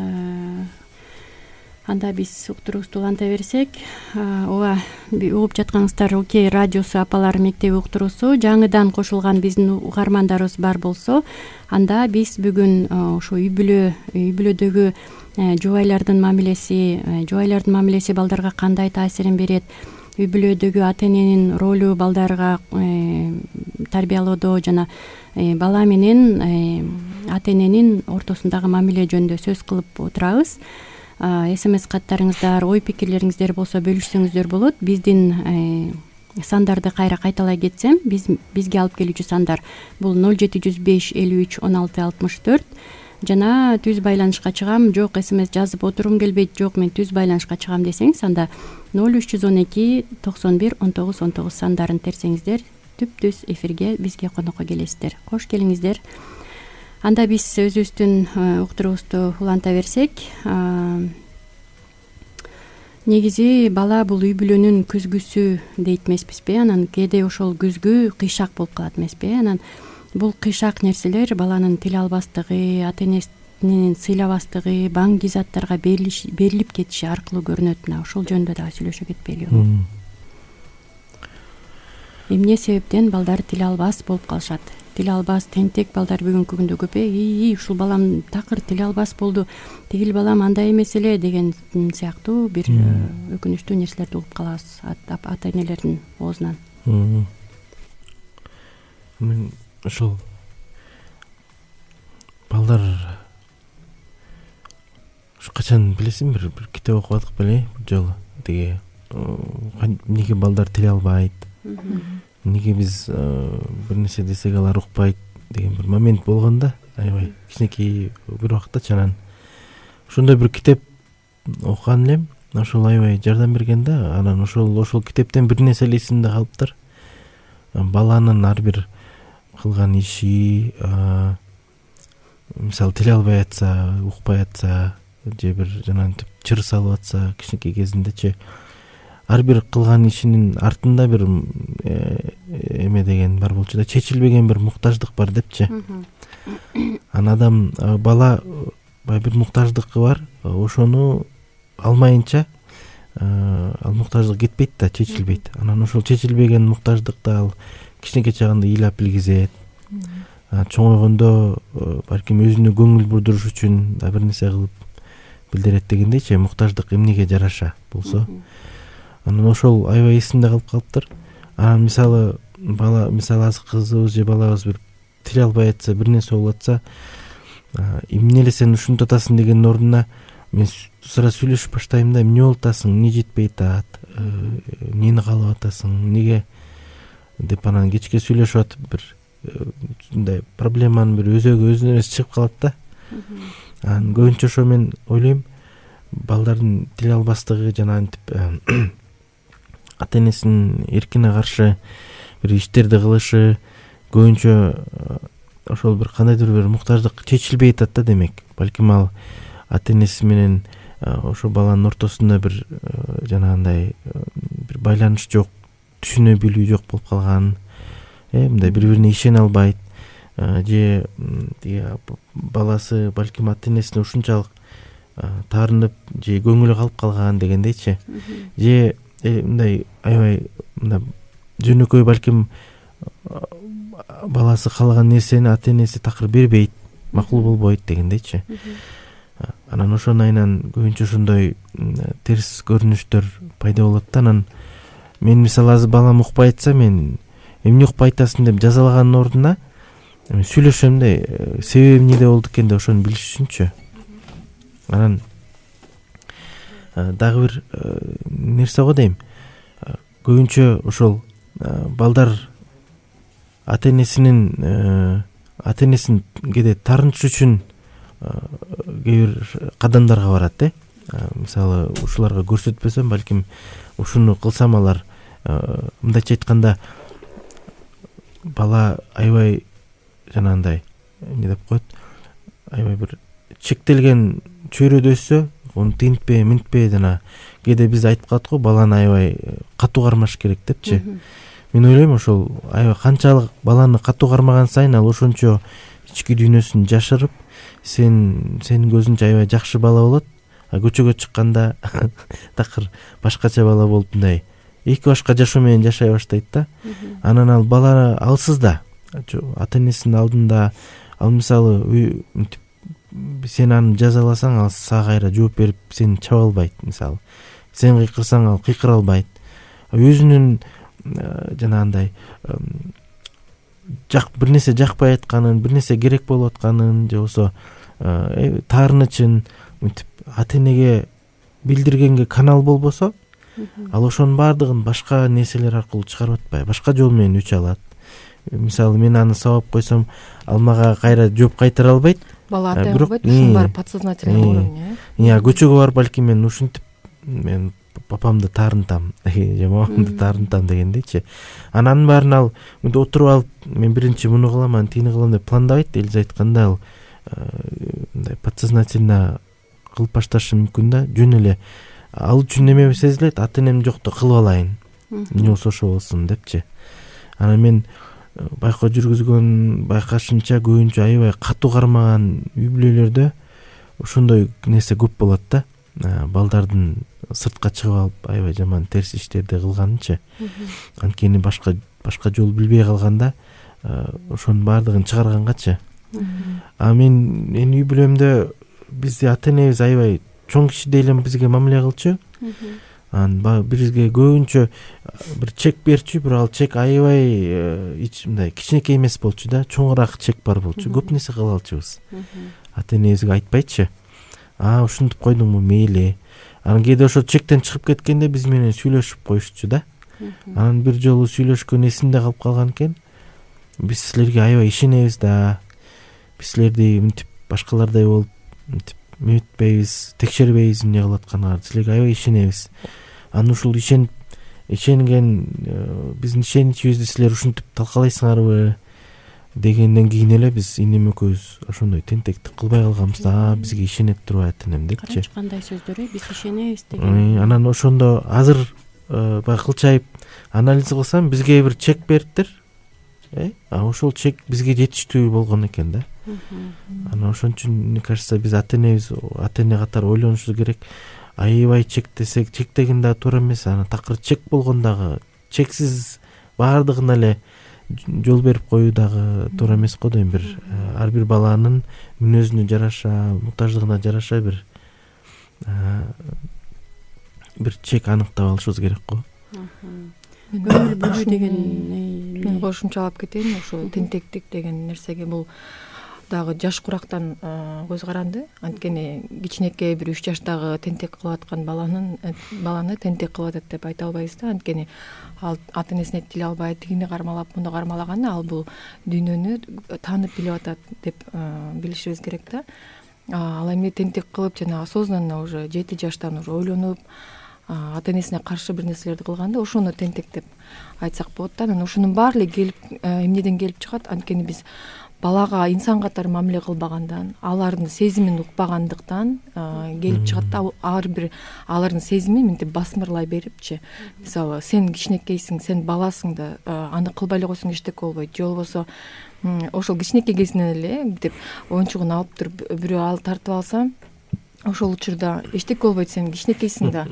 [SPEAKER 2] Анда биз уктуруубузду уланта берсек, ооба, угуп жатканыңыздар Окей радиосу апалар мектеби уктуруусу. Жаңыдан кошулган биздин угармандарыбыз бар болсо, анда биз бүгүн ошо үй бүлө, үй бүлөдөгү жубайлардын мамилеси, жубайлардын мамилеси балдарга кандай таасирин берет, үй бүлөдөгү ата эненин ролу балдарга тарбиялоодо жана бала менен ата эненин ортосундагы мамиле жөнүндө сөз кылып отурабыз. СМС каттарыңыздар, ой пикирлериңиздер болсо бөлүшсөңүздөр болот. Биздин сандарды кайра кайталай кетсем, биз бизге алып келүүчү сандар бул ноль жети жүз беш элүү үч он алты алтымыш төрт жана түз байланышка чыгам, жок СМС жазып отурум келбейт, жок мен түз байланышка чыгам десеңиз, анда ноль үч жүз он эки токсон бир он тогуз он тогуз сандарын терсеңиздер, түп-түз эфирге бизге конокко келесиздер. Кош келиңиздер. Анда биз өзүбүздүн уктуруубузду уланта берсек, негизи бала бул үй бүлөнүн күзгүсү дейт эмеспизби, анан кээде ошол күзгү кыйшак болуп калат эмеспи. Анан бул кыйшак нерселер баланын тил албастыгы, ата энесин сыйлабастыгы, баңги заттарга берилип кетиши аркылуу көрүнөт. Мына ошол жөнүндө дагы сүйлөшө кетпейлиби? Эмне себептен балдар тил албас болуп калышат? Тил албас тентек балдар бүгүнкү күндө көп. И ушул балам такыр тил албас болду, тигил балам андай эмес эле деген сыяктуу бир өкүнүчтүү нерселерди угуп калабыз ата энелердин оозунан.
[SPEAKER 3] Мен ошол балдар ушу качан билесиң бир бир китеп окубадык беле бир жолу. Тиги эмнеге балдар тил албайт? Эмнеге биз бир нерсе десек алар укпайт деген бир момент болгон да, аябай кичинекей бир убактачы. Анан ошондой бир китеп окуган элем. Ошол аябай жардам берген да. Анан ошол ошол китептен бир нерсе эсимде калыптыр. Баланын ар бир кылган иши, мисалы тил албай атса, укпай атса, же бир жанагынтип чыр салып атса кичинекей кезиндечи, ар бир кылган ишинин артында бир эме деген бар болчу да, чечилбеген бир муктаждык бар депчи. Анан адам бала бир муктаждыгы бар, ошону алмайынча ал муктаждык кетпейт да, чечилбейт. Анан ошол чечилбеген муктаждыкты ал кичинекей чагында ыйлап билгизет. Чоңойгондо балким өзүнө көңүл бурдуруш үчүн да бир нерсе кылып билдирет дегендейчи, муктаждык эмнеге жараша болсо. Анан ошол аябай эсимде калып калыптыр. Анан мисалы бала, мисалы азыр кызыбыз же балабыз бир тил албай атса, бир нерсе болуп атса, эмне эле сен ушинтип атасың деген ордуна мен туура сүйлөшүп баштайм да, эмне болуп атасың, эмне жетпей атат, эмнени каалап атасың, эмнеге деп анан кечке сүйлөшүп атып бир мындай проблеманын бир өзөгү өзүнөн өзү чыгып калат да. Анан көбүнчө ошо мен ойлойм, балдардын тил албастыгы жанагынтип ата энесинин эркине каршы бир иштерди кылышы көбүнчө ошол бир кандайдыр бир муктаждык чечилбей атат да. Демек балким ал ата энеси менен ошо баланын ортосунда бир жанагындай бир байланыш жок, түшүнө билүү жок болуп калган, э мындай бири бирине ишене албайт, же тиги баласы балким ата энесине ушунчалык таарынып же көңүлү калып калган дегендейчи, же мындай аябай мындай жөнөкөй балким баласы каалаган нерсени ата энеси такыр бербейт, макул болбойт дегендейчи. Анан ошонун айынан көбүнчө ошондой терс көрүнүштөр пайда болот да. Анан мен мисалы азыр балам укпай атса, мен эмне укпай атасың деп жазалагандын ордуна сүйлөшөм да, себеби эмнеде болду экен деп ошону билиш үчүнчү. Анан дагы бир нерсе го дейм, көбүнчө ошол балдар ата энесинин ата энесин кээде таарынтыш үчүн кээ бир кадамдарга барат, э мисалы ушуларга көрсөтпөсөм, балким ушуну кылсам алар, мындайча айтканда бала аябай жанагындай эмне деп коет, аябай бир чектелген чөйрөдө өссө, аны тинтпе, минтпе, жана кээде биз айтып калат го, баланы аябай катуу кармаш керек депчи. Мен ойлойм, ошол аябай канчалык баланы катуу кармаган сайын ал ошончо ички дүйнөсүн жашырып, сен сенин көзүңчө аябай жакшы бала болот, а көчөгө чыкканда такыр башкача бала болуп мындай эки башка жашоо менен жашай баштайт да. Анан ал бала алсыз да, ата энесинин алдында, ал мисалы сен аны жазаласаң, ал сага кайра жооп берип сени чаба албайт. Мисалы сен кыйкырсаң, ал кыйкыра албайт. Өзүнүн жанагындай жак бир нерсе жакпай атканын, бир нерсе керек болуп атканын, же болсо таарынычын мынтип ата энеге билдиргенге канал болбосо, ал ошонун баардыгын башка нерселер аркылуу чыгарып атпай, башка жол менен өчө алат. Мисалы мен аны сабап койсом, ал мага кайра жооп кайтара албайт.
[SPEAKER 4] Бала артай албайт, ушун баары подсознательный уровень.
[SPEAKER 3] Я көчөгө барып балким мен ушинтип мен папамды таарынтам, же мамамды таарынтам дегендейчи. Анан баарын ал мынтип отуруп алып, мен биринчи муну кылам, анан тигини кылам деп пландабайт. Элиз айтканда ал мындай подсознательно кылып башташы мүмкүн да, жөн эле ал үчүн неме сезилет, ата энем жокто кылып алайын, эмне болсо ошо болсун депчи. Анан мен байкоо жүргүзгөн байкашымча көбүнчө аябай катуу кармаган үй бүлөлөрдө ошондой нерсе көп болот да. Балдардын сыртка чыгып алып аябай жаман терс иштерди кылганынчы. Анткени башка башка жол билбей калганда ошонун баардыгын чыгаргангачы. А мен эми үй бүлөмдө бизди ата энебиз аябай чоң кишидей эле бизге мамиле кылчу. Анан бизге көбүнчө бир чек берчү, бирок ал чек аябай мындай кичинекей эмес болчу да, чоңураак чек бар болчу. Көп нерсе кыла алчубыз. Ата энебизге айтпайчы. А ушинтип койдуңбу, мейли. Анан кээде ошо чектен чыгып кеткенде биз менен сүйлөшүп коюшчу да. Анан бир жолу сүйлөшкөн эсимде калып калган экен. Биз силерге аябай ишенебиз да. Биз силерди мынтип башкалардай болуп мынтип мүнөтпөйбүз, текшербейбиз эмне кылып атканыңарды. Силерге аябай ишенебиз. Анан ушул ишен ишенген биздин ишеничибизди силер ушинтип талкалайсыңарбы дегенден кийин эле биз инем экөөбүз ошондой тентектик кылбай калганбыз да. Бизге ишенет турбайт энем депчи.
[SPEAKER 2] Карачы кандай сөздөр, биз ишенебиз деген.
[SPEAKER 3] Анан ошондо азыр баягы кылчайып анализ кылсам бизге бир чек бериптир. Э, а ошол чек бизге жетиштүү болгон экен да. Анан ошон үчүн мне кажется биз ата энебиз ата эне катары ойлонушубуз керек. Аябай чек десек, чек деген да туура эмес. Анан такыр чек болгон дагы чексиз баардыгына эле жол берип коюу дагы туура эмес го дейм. Бир ар бир баланын мүнөзүнө жараша, муктаждыгына жараша бир бир чек аныктап алышыбыз керек го.
[SPEAKER 2] Көңүл бөлүү деген
[SPEAKER 4] мен кошумчалап кетейин. Ошол тентектик деген нерсеге бул дагы жаш курактан көз каранды. Анткени кичинекей бир үч жаштагы тентек кылып аткан баланын баланы тентек кылып атат деп айта албайбыз да. Анткени ал ата энесине тиле албай, тигини кармалап, муну кармалаганда ал бул дүйнөнү таанып билип атат деп билишибиз керек да. Ал эми тентек кылып жана осознанно уже жети жаштан уже ойлонуп ата энесине каршы бир нерселерди кылганда ошону тентек деп айтсак болот да. Анан ошонун баары эле келип эмнеден келип чыгат? Анткени биз балага инсан катары мамиле кылбагандан, алардын сезимин укпагандыктан келип чыгат да. Ар бир алардын сезимин мынтип басмырлай берипчи. Мисалы, сен кичинекейсиң, сен баласың да, аны кылбай эле койсоң эчтеке болбойт. Же болбосо ошол кичинекей кезинен эле мынтип оюнчугун алып туруп бирөө ал тартып алса, ошол учурда эчтеке болбойт, сен кичинекейсиң да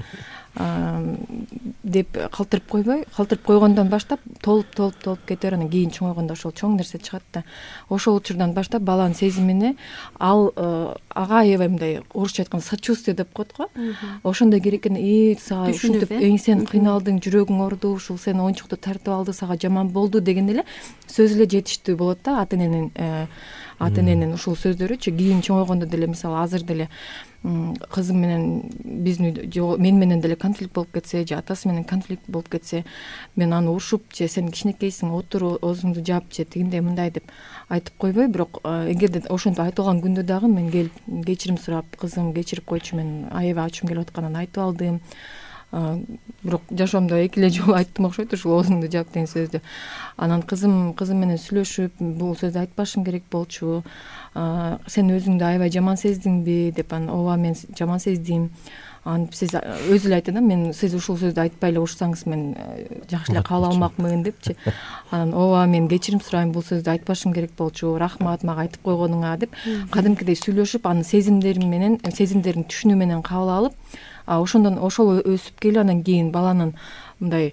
[SPEAKER 4] деп калтырып койбой, калтырып койгондон баштап толуп толуп толуп кетер. Анан кийин чоңойгондо ошол чоң нерсе чыгат да. Ошол учурдан баштап баланын сезимине ал ага аябай мындай орусча айтканда сочувствие деп коет го. Ошондой керек экен. И сага ушинтип эң сен кыйналдың, жүрөгүң оорду, ушул сен оюнчукту тартып алды, сага жаман болду деген эле сөз эле жетиштүү болот да. Ата эненин ата эненин ушул сөздөрүчү кийин чоңойгондо деле, мисалы азыр деле кызым менен биздин үйдө мен менен деле конфликт болуп кетсе, же атасы менен конфликт болуп кетсе, мен аны урушуп, же сен кичинекейсиң, отур, оозуңду жап, же тигиндей мындай деп айтып койбой, бирок эгерде ошентип айтылган күндө дагы мен келип кечирим сурап, кызым кечирип койчу, мен аябай ачуум келип атканын айтып алдым. Бирок жашоомдо эки эле жолу айттым окшойт ушул оозуңду жап деген сөздү. Анан кызым кызым менен сүйлөшүп, бул сөздү айтпашым керек болчу, сен өзүңдү аябай жаман сездиңби деп, анан ооба мен жаман сездим. Анан сиз өзү эле айтты да, мен сиз ушул сөздү айтпай эле урушсаңыз мен жакшы эле кабыл алмакмын депчи. Анан ооба мен кечирим сурайм, бул сөздү айтпашым керек болчу, рахмат мага айтып койгонуңа деп кадимкидей сүйлөшүп, анын сезимдери менен сезимдерин түшүнүү менен кабыл алып, ошондон ошол өсүп келип анан кийин баланын мындай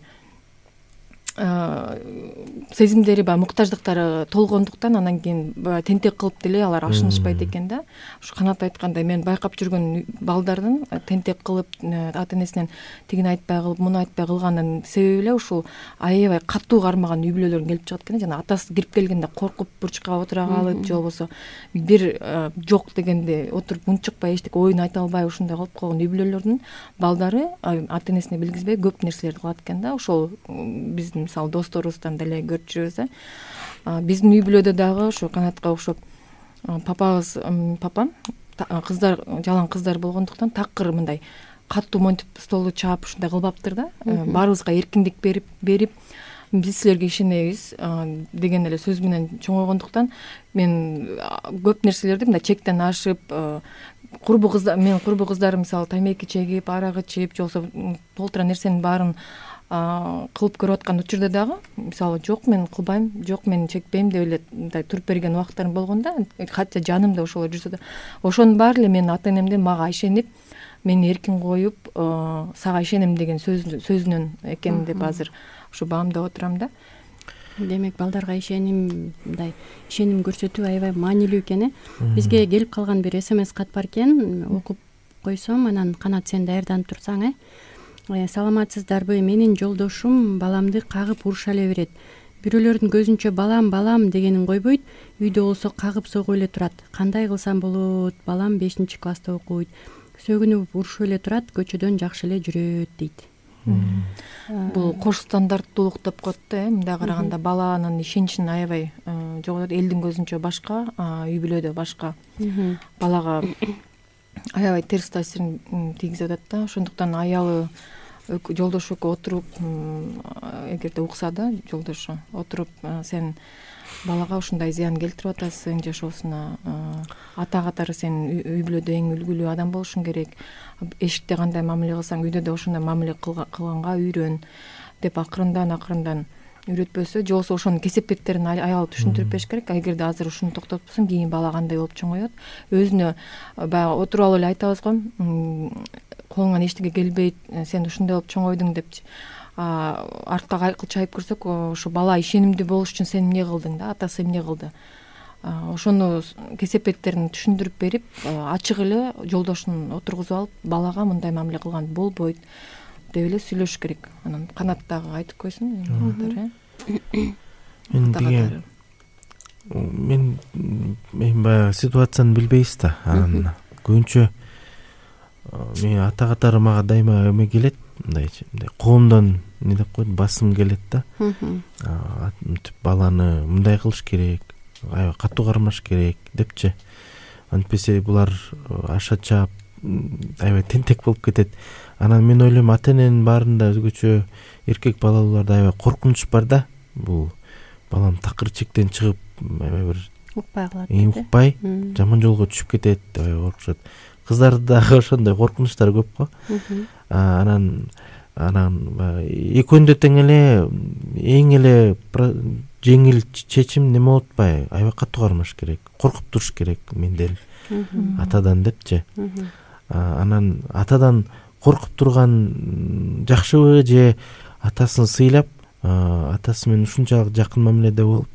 [SPEAKER 4] сезимдери баягы муктаждыктары толгондуктан анан кийин тентек кылып деле алар ашынышпайт экен да. Ушу Канат айткандай, мен байкап жүргөн балдардын тентек кылып ата энесинен тигини айтпай кылып, муну айтпай кылганын себеби эле ушул аябай катуу кармаган үй бүлөлөрдөн келип чыгат экен. Жана атасы кирип келгенде коркуп бурчка отура калып, же болбосо бир жок дегенде отуруп мунчукпай, эчтеке оюн айта албай ушундай кылып койгон үй бүлөлөрдүн балдары ата энесине билгизбей көп нерселерди кылат экен да. Ошол биздин мисалы досторубуздан деле көрүп жүрөбүз да. Биздин үй бүлөдө дагы ошо Канатка окшоп папабыз папам кыздар жалаң кыздар болгондуктан такыр мындай катуу монтип столду чаап ушундай кылбаптыр да. Баарыбызга эркиндик берип берип биз силерге ишенебиз деген эле сөз менен чоңойгондуктан мен көп нерселерди мындай чектен ашып курбу кыздар менин курбу кыздарым мисалы тамеки чегип, арак ичип, же болбосо толтура нерсенин баарын кылып көрүп аткан учурда дагы мисалы жок мен кылбайм, жок мен чекпейм деп эле мындай туруп берген убактарым болгон да, хотя жанымда ошолор жүрсө да, ошонун баары эле менин ата энемдин мага ишенип, мени эркин коюп, сага ишенем деген сөзүнөн экен деп азыр ушу баамдап отурам да.
[SPEAKER 2] Демек балдарга ишеним, мындай ишеним көрсөтүү аябай маанилүү экен э. Бизге келип калган бир смс кат бар экен, окуп койсом, анан Канат сен даярданып турсаң э. Саламатсыздарбы? Менин жолдошум баламды кагып уруша эле берет. Бирөөлөрдүн көзүнчө балам балам дегенин койбойт, үйдө болсо кагып согуп эле турат. Кандай кылсам болот? Балам бешинчи класста окуйт. Сөгүнүп урушуп эле турат, көчөдөн жакшы эле жүрөт дейт.
[SPEAKER 4] Бул кош стандарттуулук деп коет да, э. Мындай караганда баланын ишеничин аябай жоготот. Элдин көзүнчө башка, үй бүлөдө башка. Балага аябай терс таасирин тийгизип атат да. Ошондуктан аялы жолдошу экөө отуруп, эгерде укса да жолдошу, отуруп сен балага ушундай зыян келтирип атасың, жашоосуна, ата катары сен үй бүлөдө эң үлгүлүү адам болушуң керек, эшикте кандай мамиле кылсаң үйдө да ошондой мамиле кылганга үйрөн деп акырындан акырындан үйрөтпөсө, же болбосо ошонун кесепеттерин аялы түшүндүрүп бериш керек. Эгерде азыр ушуну токтотпосоң, кийин бала кандай болуп чоңоет, өзүнө баягы отуруп алып эле айтабыз го, колуңан эчтеке келбейт, сен ушундай болуп чоңойдуң депчи. Артка кайкыл чайып көрсөк, ошо бала ишенимдүү болуш үчүн сен эмне кылдың да, атасы эмне кылды, ошону кесепеттерин түшүндүрүп берип, ачык эле жолдошун отургузуп алып, балага мындай мамиле кылган болбойт деп эле сүйлөш керек. Анан Канат дагы айтып койсун.
[SPEAKER 3] Мен деген мен мен баягы ситуацияны билбейбиз да. Анан көбүнчө мен ата катары мага дайыма эме келет, мындай коомдон эмне деп коет, басым келет да. Баланы мындай кылыш керек, аябай катуу кармаш керек депчи. Антпесе булар аша чаап аябай тентек болуп кетет. Анан мен ойлойм, ата эненин баарында өзгөчө эркек балалууларда аябай коркунуч бар да. Бул балам такыр чектен чыгып аябай бир
[SPEAKER 2] укпай калат,
[SPEAKER 3] укпай, жаман жолго түшүп кетет деп аябай коркушат. Кыздарда дагы ошондой коркунучтар көп го. Анан анан экөөндө тең эле эң эле жеңил чечим неме болуп атпайбы? Аябай катуу кармаш керек, коркуп туруш керек менден, атадан депчи. Анан атадан коркуп турган жакшыбы, же атасын сыйлап, атасы менен ушунчалык жакын мамиледе болуп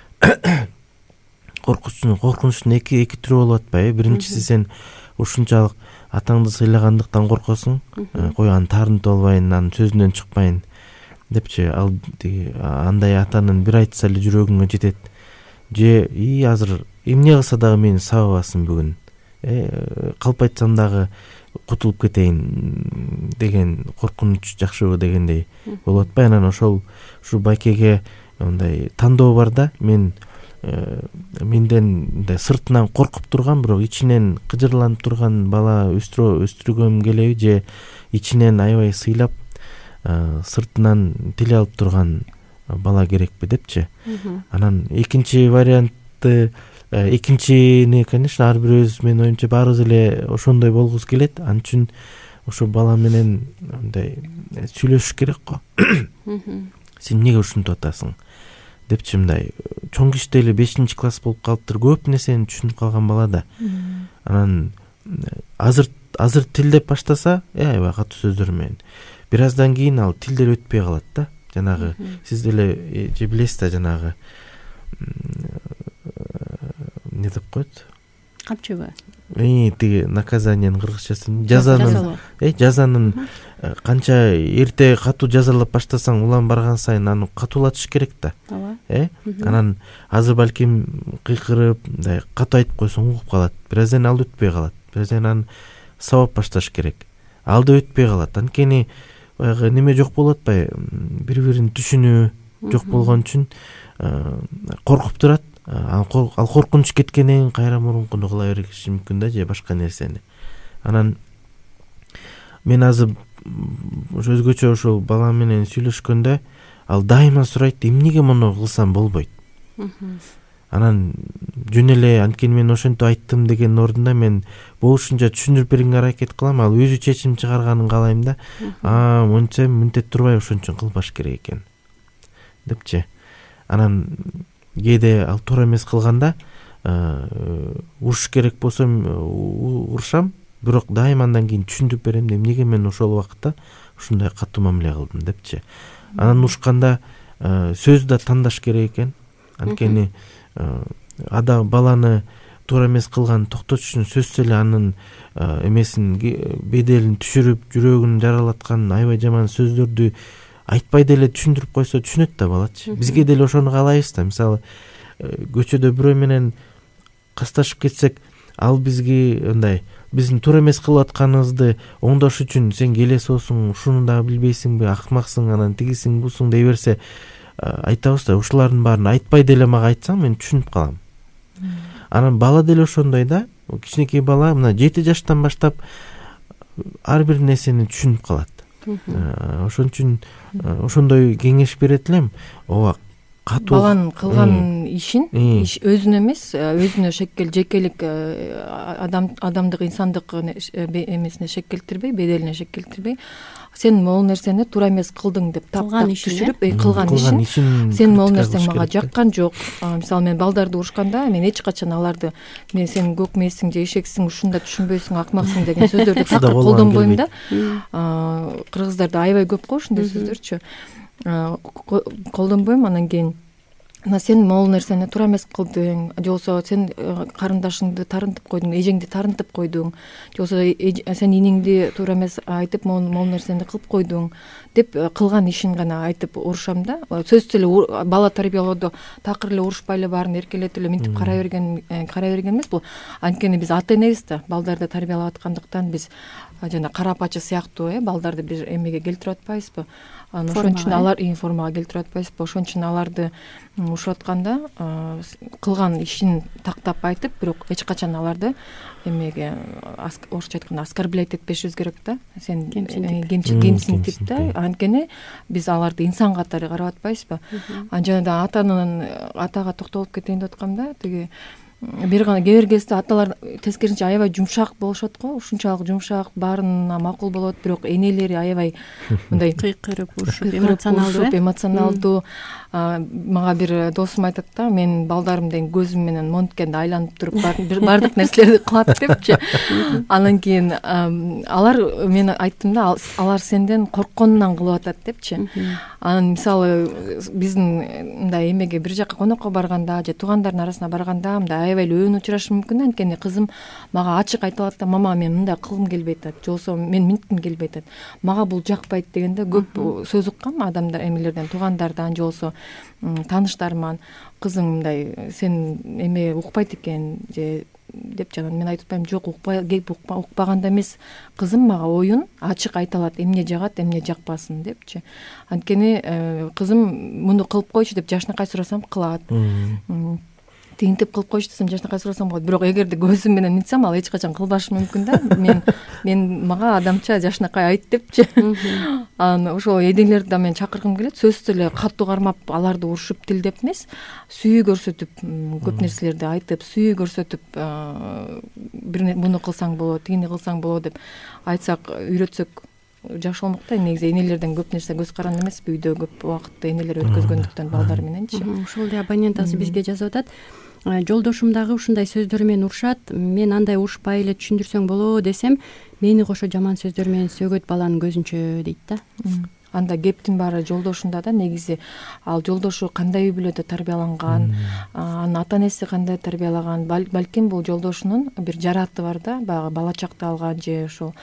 [SPEAKER 3] коркунучтун коркунучтун эки эки түрү болуп атпайбы? Биринчиси, сен ушунчалык атаңды сыйлагандыктан коркосуң, кой аны таарынтып албайын, анын сөзүнөн чыкпайын депчи. Ал андай атанын бир айтса эле жүрөгүңө жетет. Же и азыр эмне кылса дагы мени сабабасын бүгүн, калп айтсам дагы кутулуп кетейин деген коркунуч жакшыбы дегендей болуп атпайбы? Анан ошол ушу байкеге мындай тандоо бар да. Мен менден мындай сыртынан коркуп турган, бирок ичинен кыжырланып турган бала өстүрө өстүргөм келеби, же ичинен аябай сыйлап, сыртынан тил алып турган бала керекпи депчи. Анан экинчи вариантты, экинчини, конечно, ар бирөөбүз, менин оюмча, баарыбыз эле ошондой болгубуз келет. Ал үчүн ошо бала менен мындай сүйлөшүш керек го. Сен эмнеге ушинтип атасың депчи, мындай чоң киши эле бешинчи класс болуп калыптыр, көп нерсени түшүнүп калган бала да. Анан азыр азыр тил деп баштаса, аябай катуу сөздөр менен, бир аздан кийин ал тилдер өтпөй калат да. Жанагы сиз деле же билесиз да, жанагы эмне деп коет,
[SPEAKER 2] камчыбы,
[SPEAKER 3] тиги наказаниянын кыргызчасы, жазанын э жазанын канча эрте катуу жазалап баштасаң, улам барган сайын аны катуулатыш керек да. Э анан азыр балким кыйкырып, мындай катуу айтып койсоң угуп калат. Бир аздан ал өтпөй калат. Бир аздан аны сабап башташ керек. Ал да өтпөй калат. Анткени баягы неме жок болуп атпайбы? Бири-бирин түшүнүү жок болгон үчүн коркуп турат. Ал коркунуч кеткенден кайра мурункуну кыла бериши мүмкүн да, же башка нерсени. Анан мен азыр өзгөчө ошол бала менен сүйлөшкөндө, ал дайыма сурайт, эмнеге муну кылсам болбойт? анан жөн эле анткени мен ошентип айттым деген ордунда мен болушунча түшүндүрүп берүүгө аракет кылам. Ал өзү чечим чыгарганын каалайм да. А монча мынтет турбай ошон үчүн кылбаш керек экен депчи. Анан кээде ал туура эмес кылганда уруш керек болсо урушам, бирок дайыма андан кийин түшүндүрүп берем да эмнеге мен ошол убакытта ушундай катуу мамиле кылдым депчи. Анан урушканда сөз да тандаш керек экен. Анткени ада баланы туура эмес кылган токтотуш үчүн сөзсүз эле анын эмесин беделин түшүрүп, жүрөгүн жаралаткан аябай жаман сөздөрдү айтпай деле түшүндүрүп койсо түшүнөт да балачы. Бизге деле ошону каалайбыз да. Мисалы көчөдө бирөө менен касташып кетсек, ал бизге мындай биздин туура эмес кылып атканыбызды оңдош үчүн сен келесиосуң, ушуну да билбейсиңби, акмаксың, анан тигисиң, бусуң дей берсе, айтабыз да. Ушулардын баарын айтпай деле мага айтсаң мен түшүнүп калам. Анан бала деле ошондой да. Кичинекей бала мына жети жаштан баштап ар бир нерсени түшүнүп калат. Ошон үчүн ошондой кеңеш берет элем. Ооба, катуу
[SPEAKER 4] баланын кылган ишин өзүнө эмес, өзүнө шекел жекелик адам адамдык инсандык эмесине шекелтирбей, беделине шекелтирбей, сен могул нерсени туура эмес кылдың деп таптап түшүрүп, кылган ишин сен могул нерсең мага жаккан жок. Мисалы мен балдарды урушканда мен эч качан аларды мен сен көк мээсиң же эшексиң, ушунда түшүнбөйсүң, акмаксың деген сөздөрдү такыр колдонбойм да. Кыргыздарда аябай көп го ушундай сөздөрчү. Колдонбойм. Анан кийин сен могул нерсени туура эмес кылдың, же болбосо сен карындашыңды тарынтып койдуң, эжеңди тарынтып койдуң, же болбосо сен иниңди туура эмес айтып могул нерсени кылып койдуң деп кылган ишин гана айтып урушам да. Сөзсүз эле бала тарбиялоодо такыр эле урушпай эле баарын эркелетип эле минтип карай берген карай берген эмес бул. Анткени биз ата энебиз да, балдарды тарбиялап аткандыктан биз жана карапачы сыяктуу э балдарды бир эмеге келтирип атпайбызбы. Ошон үчүн алар формага келтирип атпайбызбы. Ошон үчүн аларды урушатканда кылган ишин тактап айтып, бирок эч качан аларды эмеге орусча айтканда оскорблять этпешибиз керек да. Сен кемсиң тип да. Анткени биз аларды инсан катары карап атпайбызбы. Анан жана да атанын атага токтолуп кетейин деп аткам да. Тиги бир гана кээ бир кезде аталар тескерисинче аябай жумшак болушат го. Ушунчалык жумшак, баарына макул болот, бирок энелери аябай мындай кыйкырып, урушуп, эмоционалдуу, эмоционалдуу. Мага бир досум айтат да, мен балдарым деген көзүм менен монткенде айланып туруп баардык нерселерди кылат депчи. Анан кийин алар мен айттым да, алар сенден коркконунан кылып атат депчи. Анан мисалы биздин мындай эмеге бир жака конокко барганда же туугандардын арасына барганда мындай аябай эле өөнү учурашым мүмкүн. Анткени кызым мага ачык айта алат да, мама мен мындай кылгым келбейт атат, же болбосо мен минтким келбейт атат, мага бул жакпайт дегенде көп сөз уккам адамдар эмелерден, туугандардан же болбосо тааныштарыман. Кызың мындай сен эме укпайт экен же деп жанан мен айтып атпайм, жок, укпай укпаганда эмес, кызым мага оюн ачык айта алат, эмне жагат, эмне жакпасын депчи. Анткени кызым муну кылып койчу деп жашынакай сурасам кылат, тинтип кылып койчу десем жашынакай сурасам болот. Бирок эгерде көзүм менен мынтсам ал эч качан кылбашы мүмкүн да. Мен мен мага адамча жашынакай айт депчи. Анан ошол энелерди да мен чакыргым келет. Сөзсүз эле катуу кармап аларды урушуп тилдеп эмес, сүйүү көрсөтүп, көп нерселерди айтып, сүйүү көрсөтүп, бир муну кылсаң болот, тигини кылсаң болот деп айтсак, үйрөтсөк жакшы болмок да. Негизи энелерден көп нерсе көз каранды эмеспи, үйдө көп убакытты энелер өткөзгөндүктөн балдар мененчи. Ошол эле абонент азыр бизге жазып атат. Жолдошум дагы ушундай сөздөр менен урушат. Мен андай урушпай эле түшүндүрсөң болобу десем, мени кошо жаман сөздөр менен сөгөт баланын көзүнчө дейт да. Анда кептин баары жолдошунда да. Негизи ал жолдошу кандай үй бүлөдө тарбияланган, анын ата энеси кандай тарбиялаган, балким бул жолдошунун бир жараты бар да, баягы бала чакта алган же ошол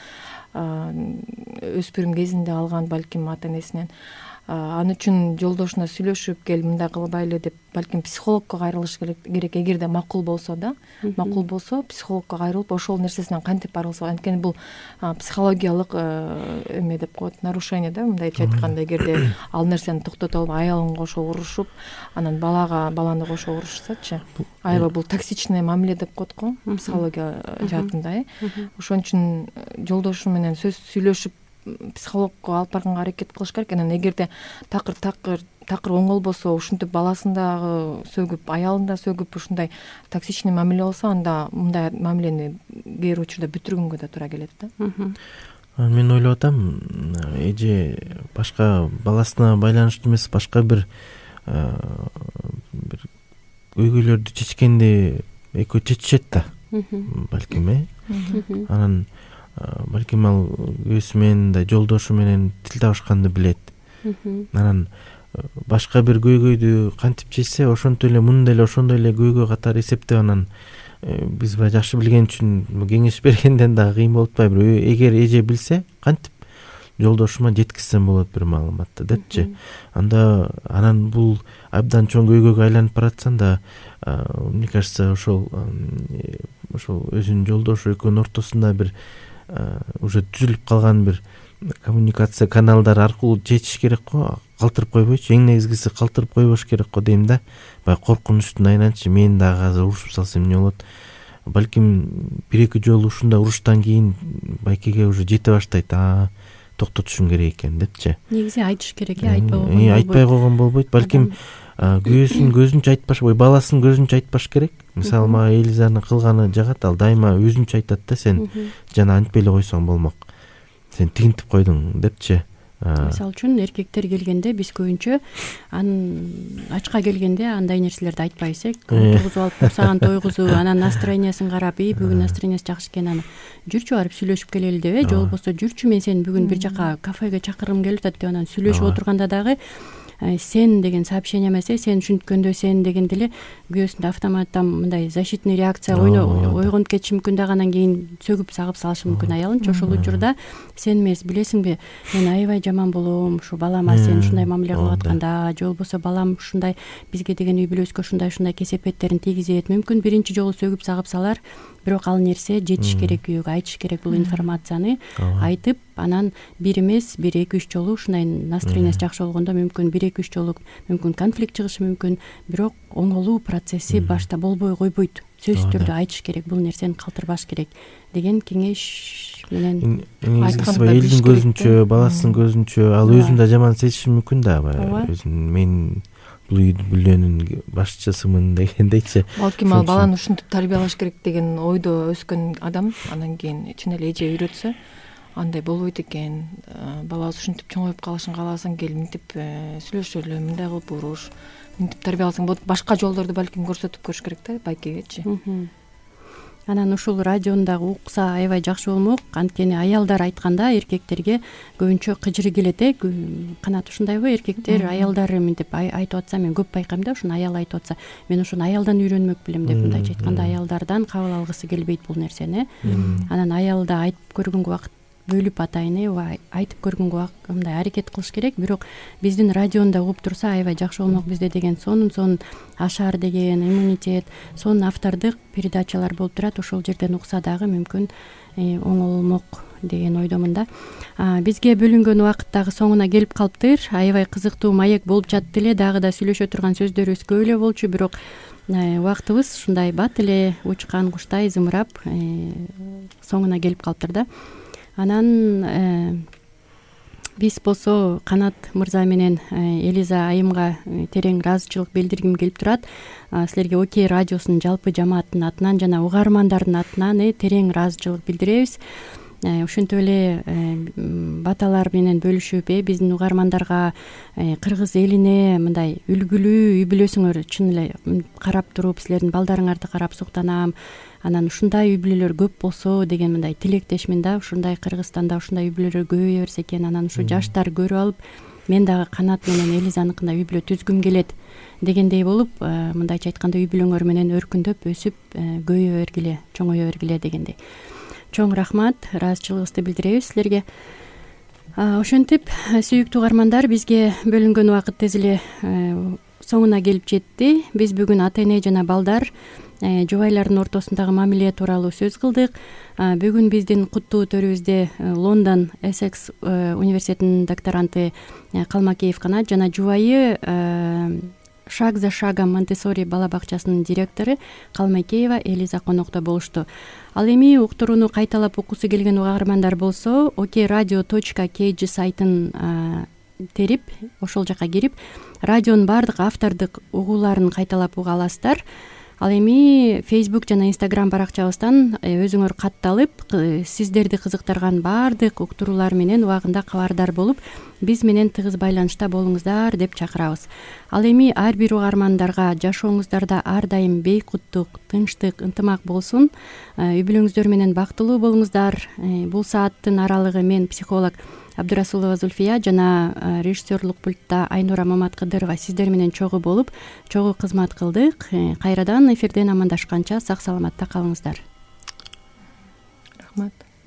[SPEAKER 4] өспүрүм кезинде алган балким ата энесинен. Ал үчүн жолдошуна сүйлөшүп, кел мындай кылбайлы деп балким психологко кайрылыш керек. Эгерде макул болсо да, макул болсо психологко кайрылып ошол нерсесинен кантип арылса. Анткени бул психологиялык эме деп коет, нарушение да. Мындайча айтканда, эгерде ал нерсени токтото албай аялын кошо урушуп, анан балага баланы кошо урушсачы, аябай бул токсичный мамиле деп коет го психология жаатында. Ошон үчүн жолдошу менен сөз сүйлөшүп психологко алып барганга аракет кылыш керек. Анан эгерде такыр такыр такыр оңолбосо, ушинтип баласын дагы сөгүп, аялын да сөгүп ушундай токсичный мамиле болсо, анда мындай мамилени кээ бир учурда бүтүргөнгө да туура келет да.
[SPEAKER 3] Мен ойлоп атам, эже башка баласына байланыштуу эмес, башка бир бир көйгөйлөрдү чечкенде экөө чечишет да. Балким э. Анан балким ал күйөөсү менен да жолдошу менен тил табышканды билет. Анан башка бир көйгөйдү кантип чечсе, ошонтип эле муну деле ошондой эле көйгөй катары эсептеп, анан биз баягы жакшы билген үчүн кеңеш бергенден дагы кыйын болуп атпайбы? Эгер эже билсе, кантип жолдошума жеткизсем болот бир маалыматты депчи. Анда анан бул абдан чоң көйгөйгө айланып баратса да, мне кажется, ошол ошол өзүнүн жолдошу экөөнүн ортосунда бир уже түзүлүп калган бир коммуникация каналдары аркылуу чечиш керек го, калтырып койбойчу. Эң негизгиси калтырып койбош керек го дейм да. Баягы коркунучтун айынан,чы мен дагы азыр урушуп салсам эмне болот? Балким бир эки жолу ушундай уруштан кийин байкеге уже жете баштайт. А токтотушум керек экен депчи.
[SPEAKER 2] Негизи айтыш керек, айтпай койгон
[SPEAKER 3] болбойт. Айтпай койгон болбойт. Балким күйөөсүн көзүнчө айтпаш, ой баласынын көзүнчө айтпаш керек. Мисалы мага Элизанын кылганы жагат, ал дайыма өзүнчө айтат да, сен жана антпай эле койсоң болмок. Сен тигинтип койдуң депчи.
[SPEAKER 2] Мисалы үчүн эркектер келгенде биз көбүнчө анын ачка келгенде андай нерселерди айтпайбыз. Тургузуп алып курсаган тойгузуп, анан настроениясын карап, и бүгүн настроениясы жакшы экен, аны жүрчү барып сүйлөшүп келели деп, же болбосо жүрчү мен сени бүгүн бир жака кафеге чакыргым келип атат деп, анан сүйлөшүп отурганда дагы сен деген сообщение эмес, сен ушинткөндө сен деген деле күйөөсүндө автоматтан мындай защитный реакция ойгонуп кетиши мүмкүн да, анан кийин сөгүп сагып салышы мүмкүн аялынчы. Ошол учурда сен эмес, билесиңби, мен аябай жаман болом ушу балама сен ушундай мамиле кылып атканда, же болбосо балам ушундай бизге деген үй бүлөбүзгө ушундай ушундай кесепеттерин тийгизет. Мүмкүн биринчи жолу сөгүп сагып салар, бирок ал нерсе жетиш керек, күйөөгө айтыш керек бул информацияны. Айтып, анан бир эмес, бир эки үч жолу ушундай настроениясы жакшы болгондо мүмкүн бир эки үч жолу мүмкүн конфликт чыгышы мүмкүн, бирок оңолуу процесси башта болбой койбойт. Сөзсүз түрдө айтыш керек, бул нерсени калтырбаш керек деген кеңеш менен
[SPEAKER 3] айткан. Элдин көзүнчө, баласынын көзүнчө ал өзүн да жаман сезиши мүмкүн да, өзүн мен бул үйдү бүлөнүн башчысымын дегендейчи.
[SPEAKER 4] Балким ал баланы ушинтип тарбиялаш керек деген ойдо өскөн адам анан кийин чын эле эже үйрөтсө, андай болбойт экен. Балабыз ушинтип чоңоюп калышын кааласаң, кел мынтип сүйлөшөлү, мындай кылып уруш, мынтип тарбияласаң болот. Башка жолдорду балким көрсөтүп көрүш керек да байкегечи.
[SPEAKER 2] Анан ушул радиону дагы укса аябай жакшы болмок. Анткени аялдар айтканда эркектерге көбүнчө кыжыры келет э. Канат ушундайбы, эркектер аялдары мынтип айтып атса, мен көп байкайм да, ушуну аял айтып атса, мен ушуну аялдан үйрөнмөк белем деп, мындайча айтканда аялдардан кабыл алгысы келбейт бул нерсени. Анан аялда айтып көргөнгө убакыт бөлүп атайын, э, айтып көргөнгө мындай аракет кылыш керек. Бирок биздин радиону да угуп турса аябай жакшы болмок бизде деген сонун сонун ашар деген, иммунитет, сонун автордук передачалар болуп турат. Ошол жерден укса дагы мүмкүн оңолмок деген ойдомун да. Бизге бөлүнгөн убакыт дагы соңуна келип калыптыр. Аябай кызыктуу маек болуп жатты эле, дагы да сүйлөшө турган сөздөрүбүз көп эле болчу, бирок убактыбыз ушундай бат эле учкан куштай зымырап соңуна келип калыптыр да. Анан биз болсо Канат мырза менен Элиза айымга терең ыраазычылык билдиргим келип турат. Силерге Окей радиосунун жалпы жамааттын атынан жана угармандардын атынан терең ыраазычылык билдиребиз. Ошентип эле баталар менен бөлүшүп, биздин угармандарга, кыргыз элине мындай үлгүлүү үй бүлөсүңөр чын эле карап туруп, силердин балдарыңарды карап суктанам. Анан ушундай үй бүлөлөр көп болсо деген мындай тилектешмин да. Ушундай Кыргызстанда ушундай үй бүлөлөр көбөйө берсе экен. Анан ушу жаштар көрүп алып, мен дагы Канат менен Элизаныкындай үй бүлө түзгүм келет дегендей болуп, мындайча айтканда үй бүлөңөр менен өркүндөп, өсүп, көбөйө бергиле, чоңое бергиле дегендей. Чоң рахмат, ыраазычылыгыбызды билдиребиз силерге. Ошентип, сүйүктүү угармандар, бизге бөлүнгөн убакыт тез эле соңуна келип жетти. Биз бүгүн ата эне жана балдар, жубайлардын ортосундагы мамиле тууралуу сөз кылдык. Бүгүн биздин куттуу төрүбүздө Лондон Эссекс университетинин докторанты Калмакеев Канат жана жубайы шаг за шагом Монтессори бала бакчасынын директору Калмайкеева Элиза конокто болушту. Ал эми уктурууну кайталап окуусу келген угармандар болсо окей радио точка кей жи сайтын терип ошол жака кирип радионун баардык автордук угууларын кайталап уга аласыздар. Ал эми Facebook жана Instagram баракчабыздан өзүңөр катталып сиздерди кызыктырган баардык уктуруулар менен убагында кабардар болуп биз менен тыгыз байланышта болуңуздар деп чакырабыз. Ал эми ар бир угармандарга жашооңуздарда ар дайым бейкуттук, тынчтык, ынтымак болсун. Үй бүлөңүздөр менен бактылуу болуңуздар. Бул сааттын аралыгы мен психолог Абдурасулова Зульфия жана режиссерлук пультта Айнура Маматкадырова сиздер менен чогуу болуп, чогуу кызмат кылдык. Кайрадан эфирден амандашканча сак саламатта калыңыздар.
[SPEAKER 4] Рахмат.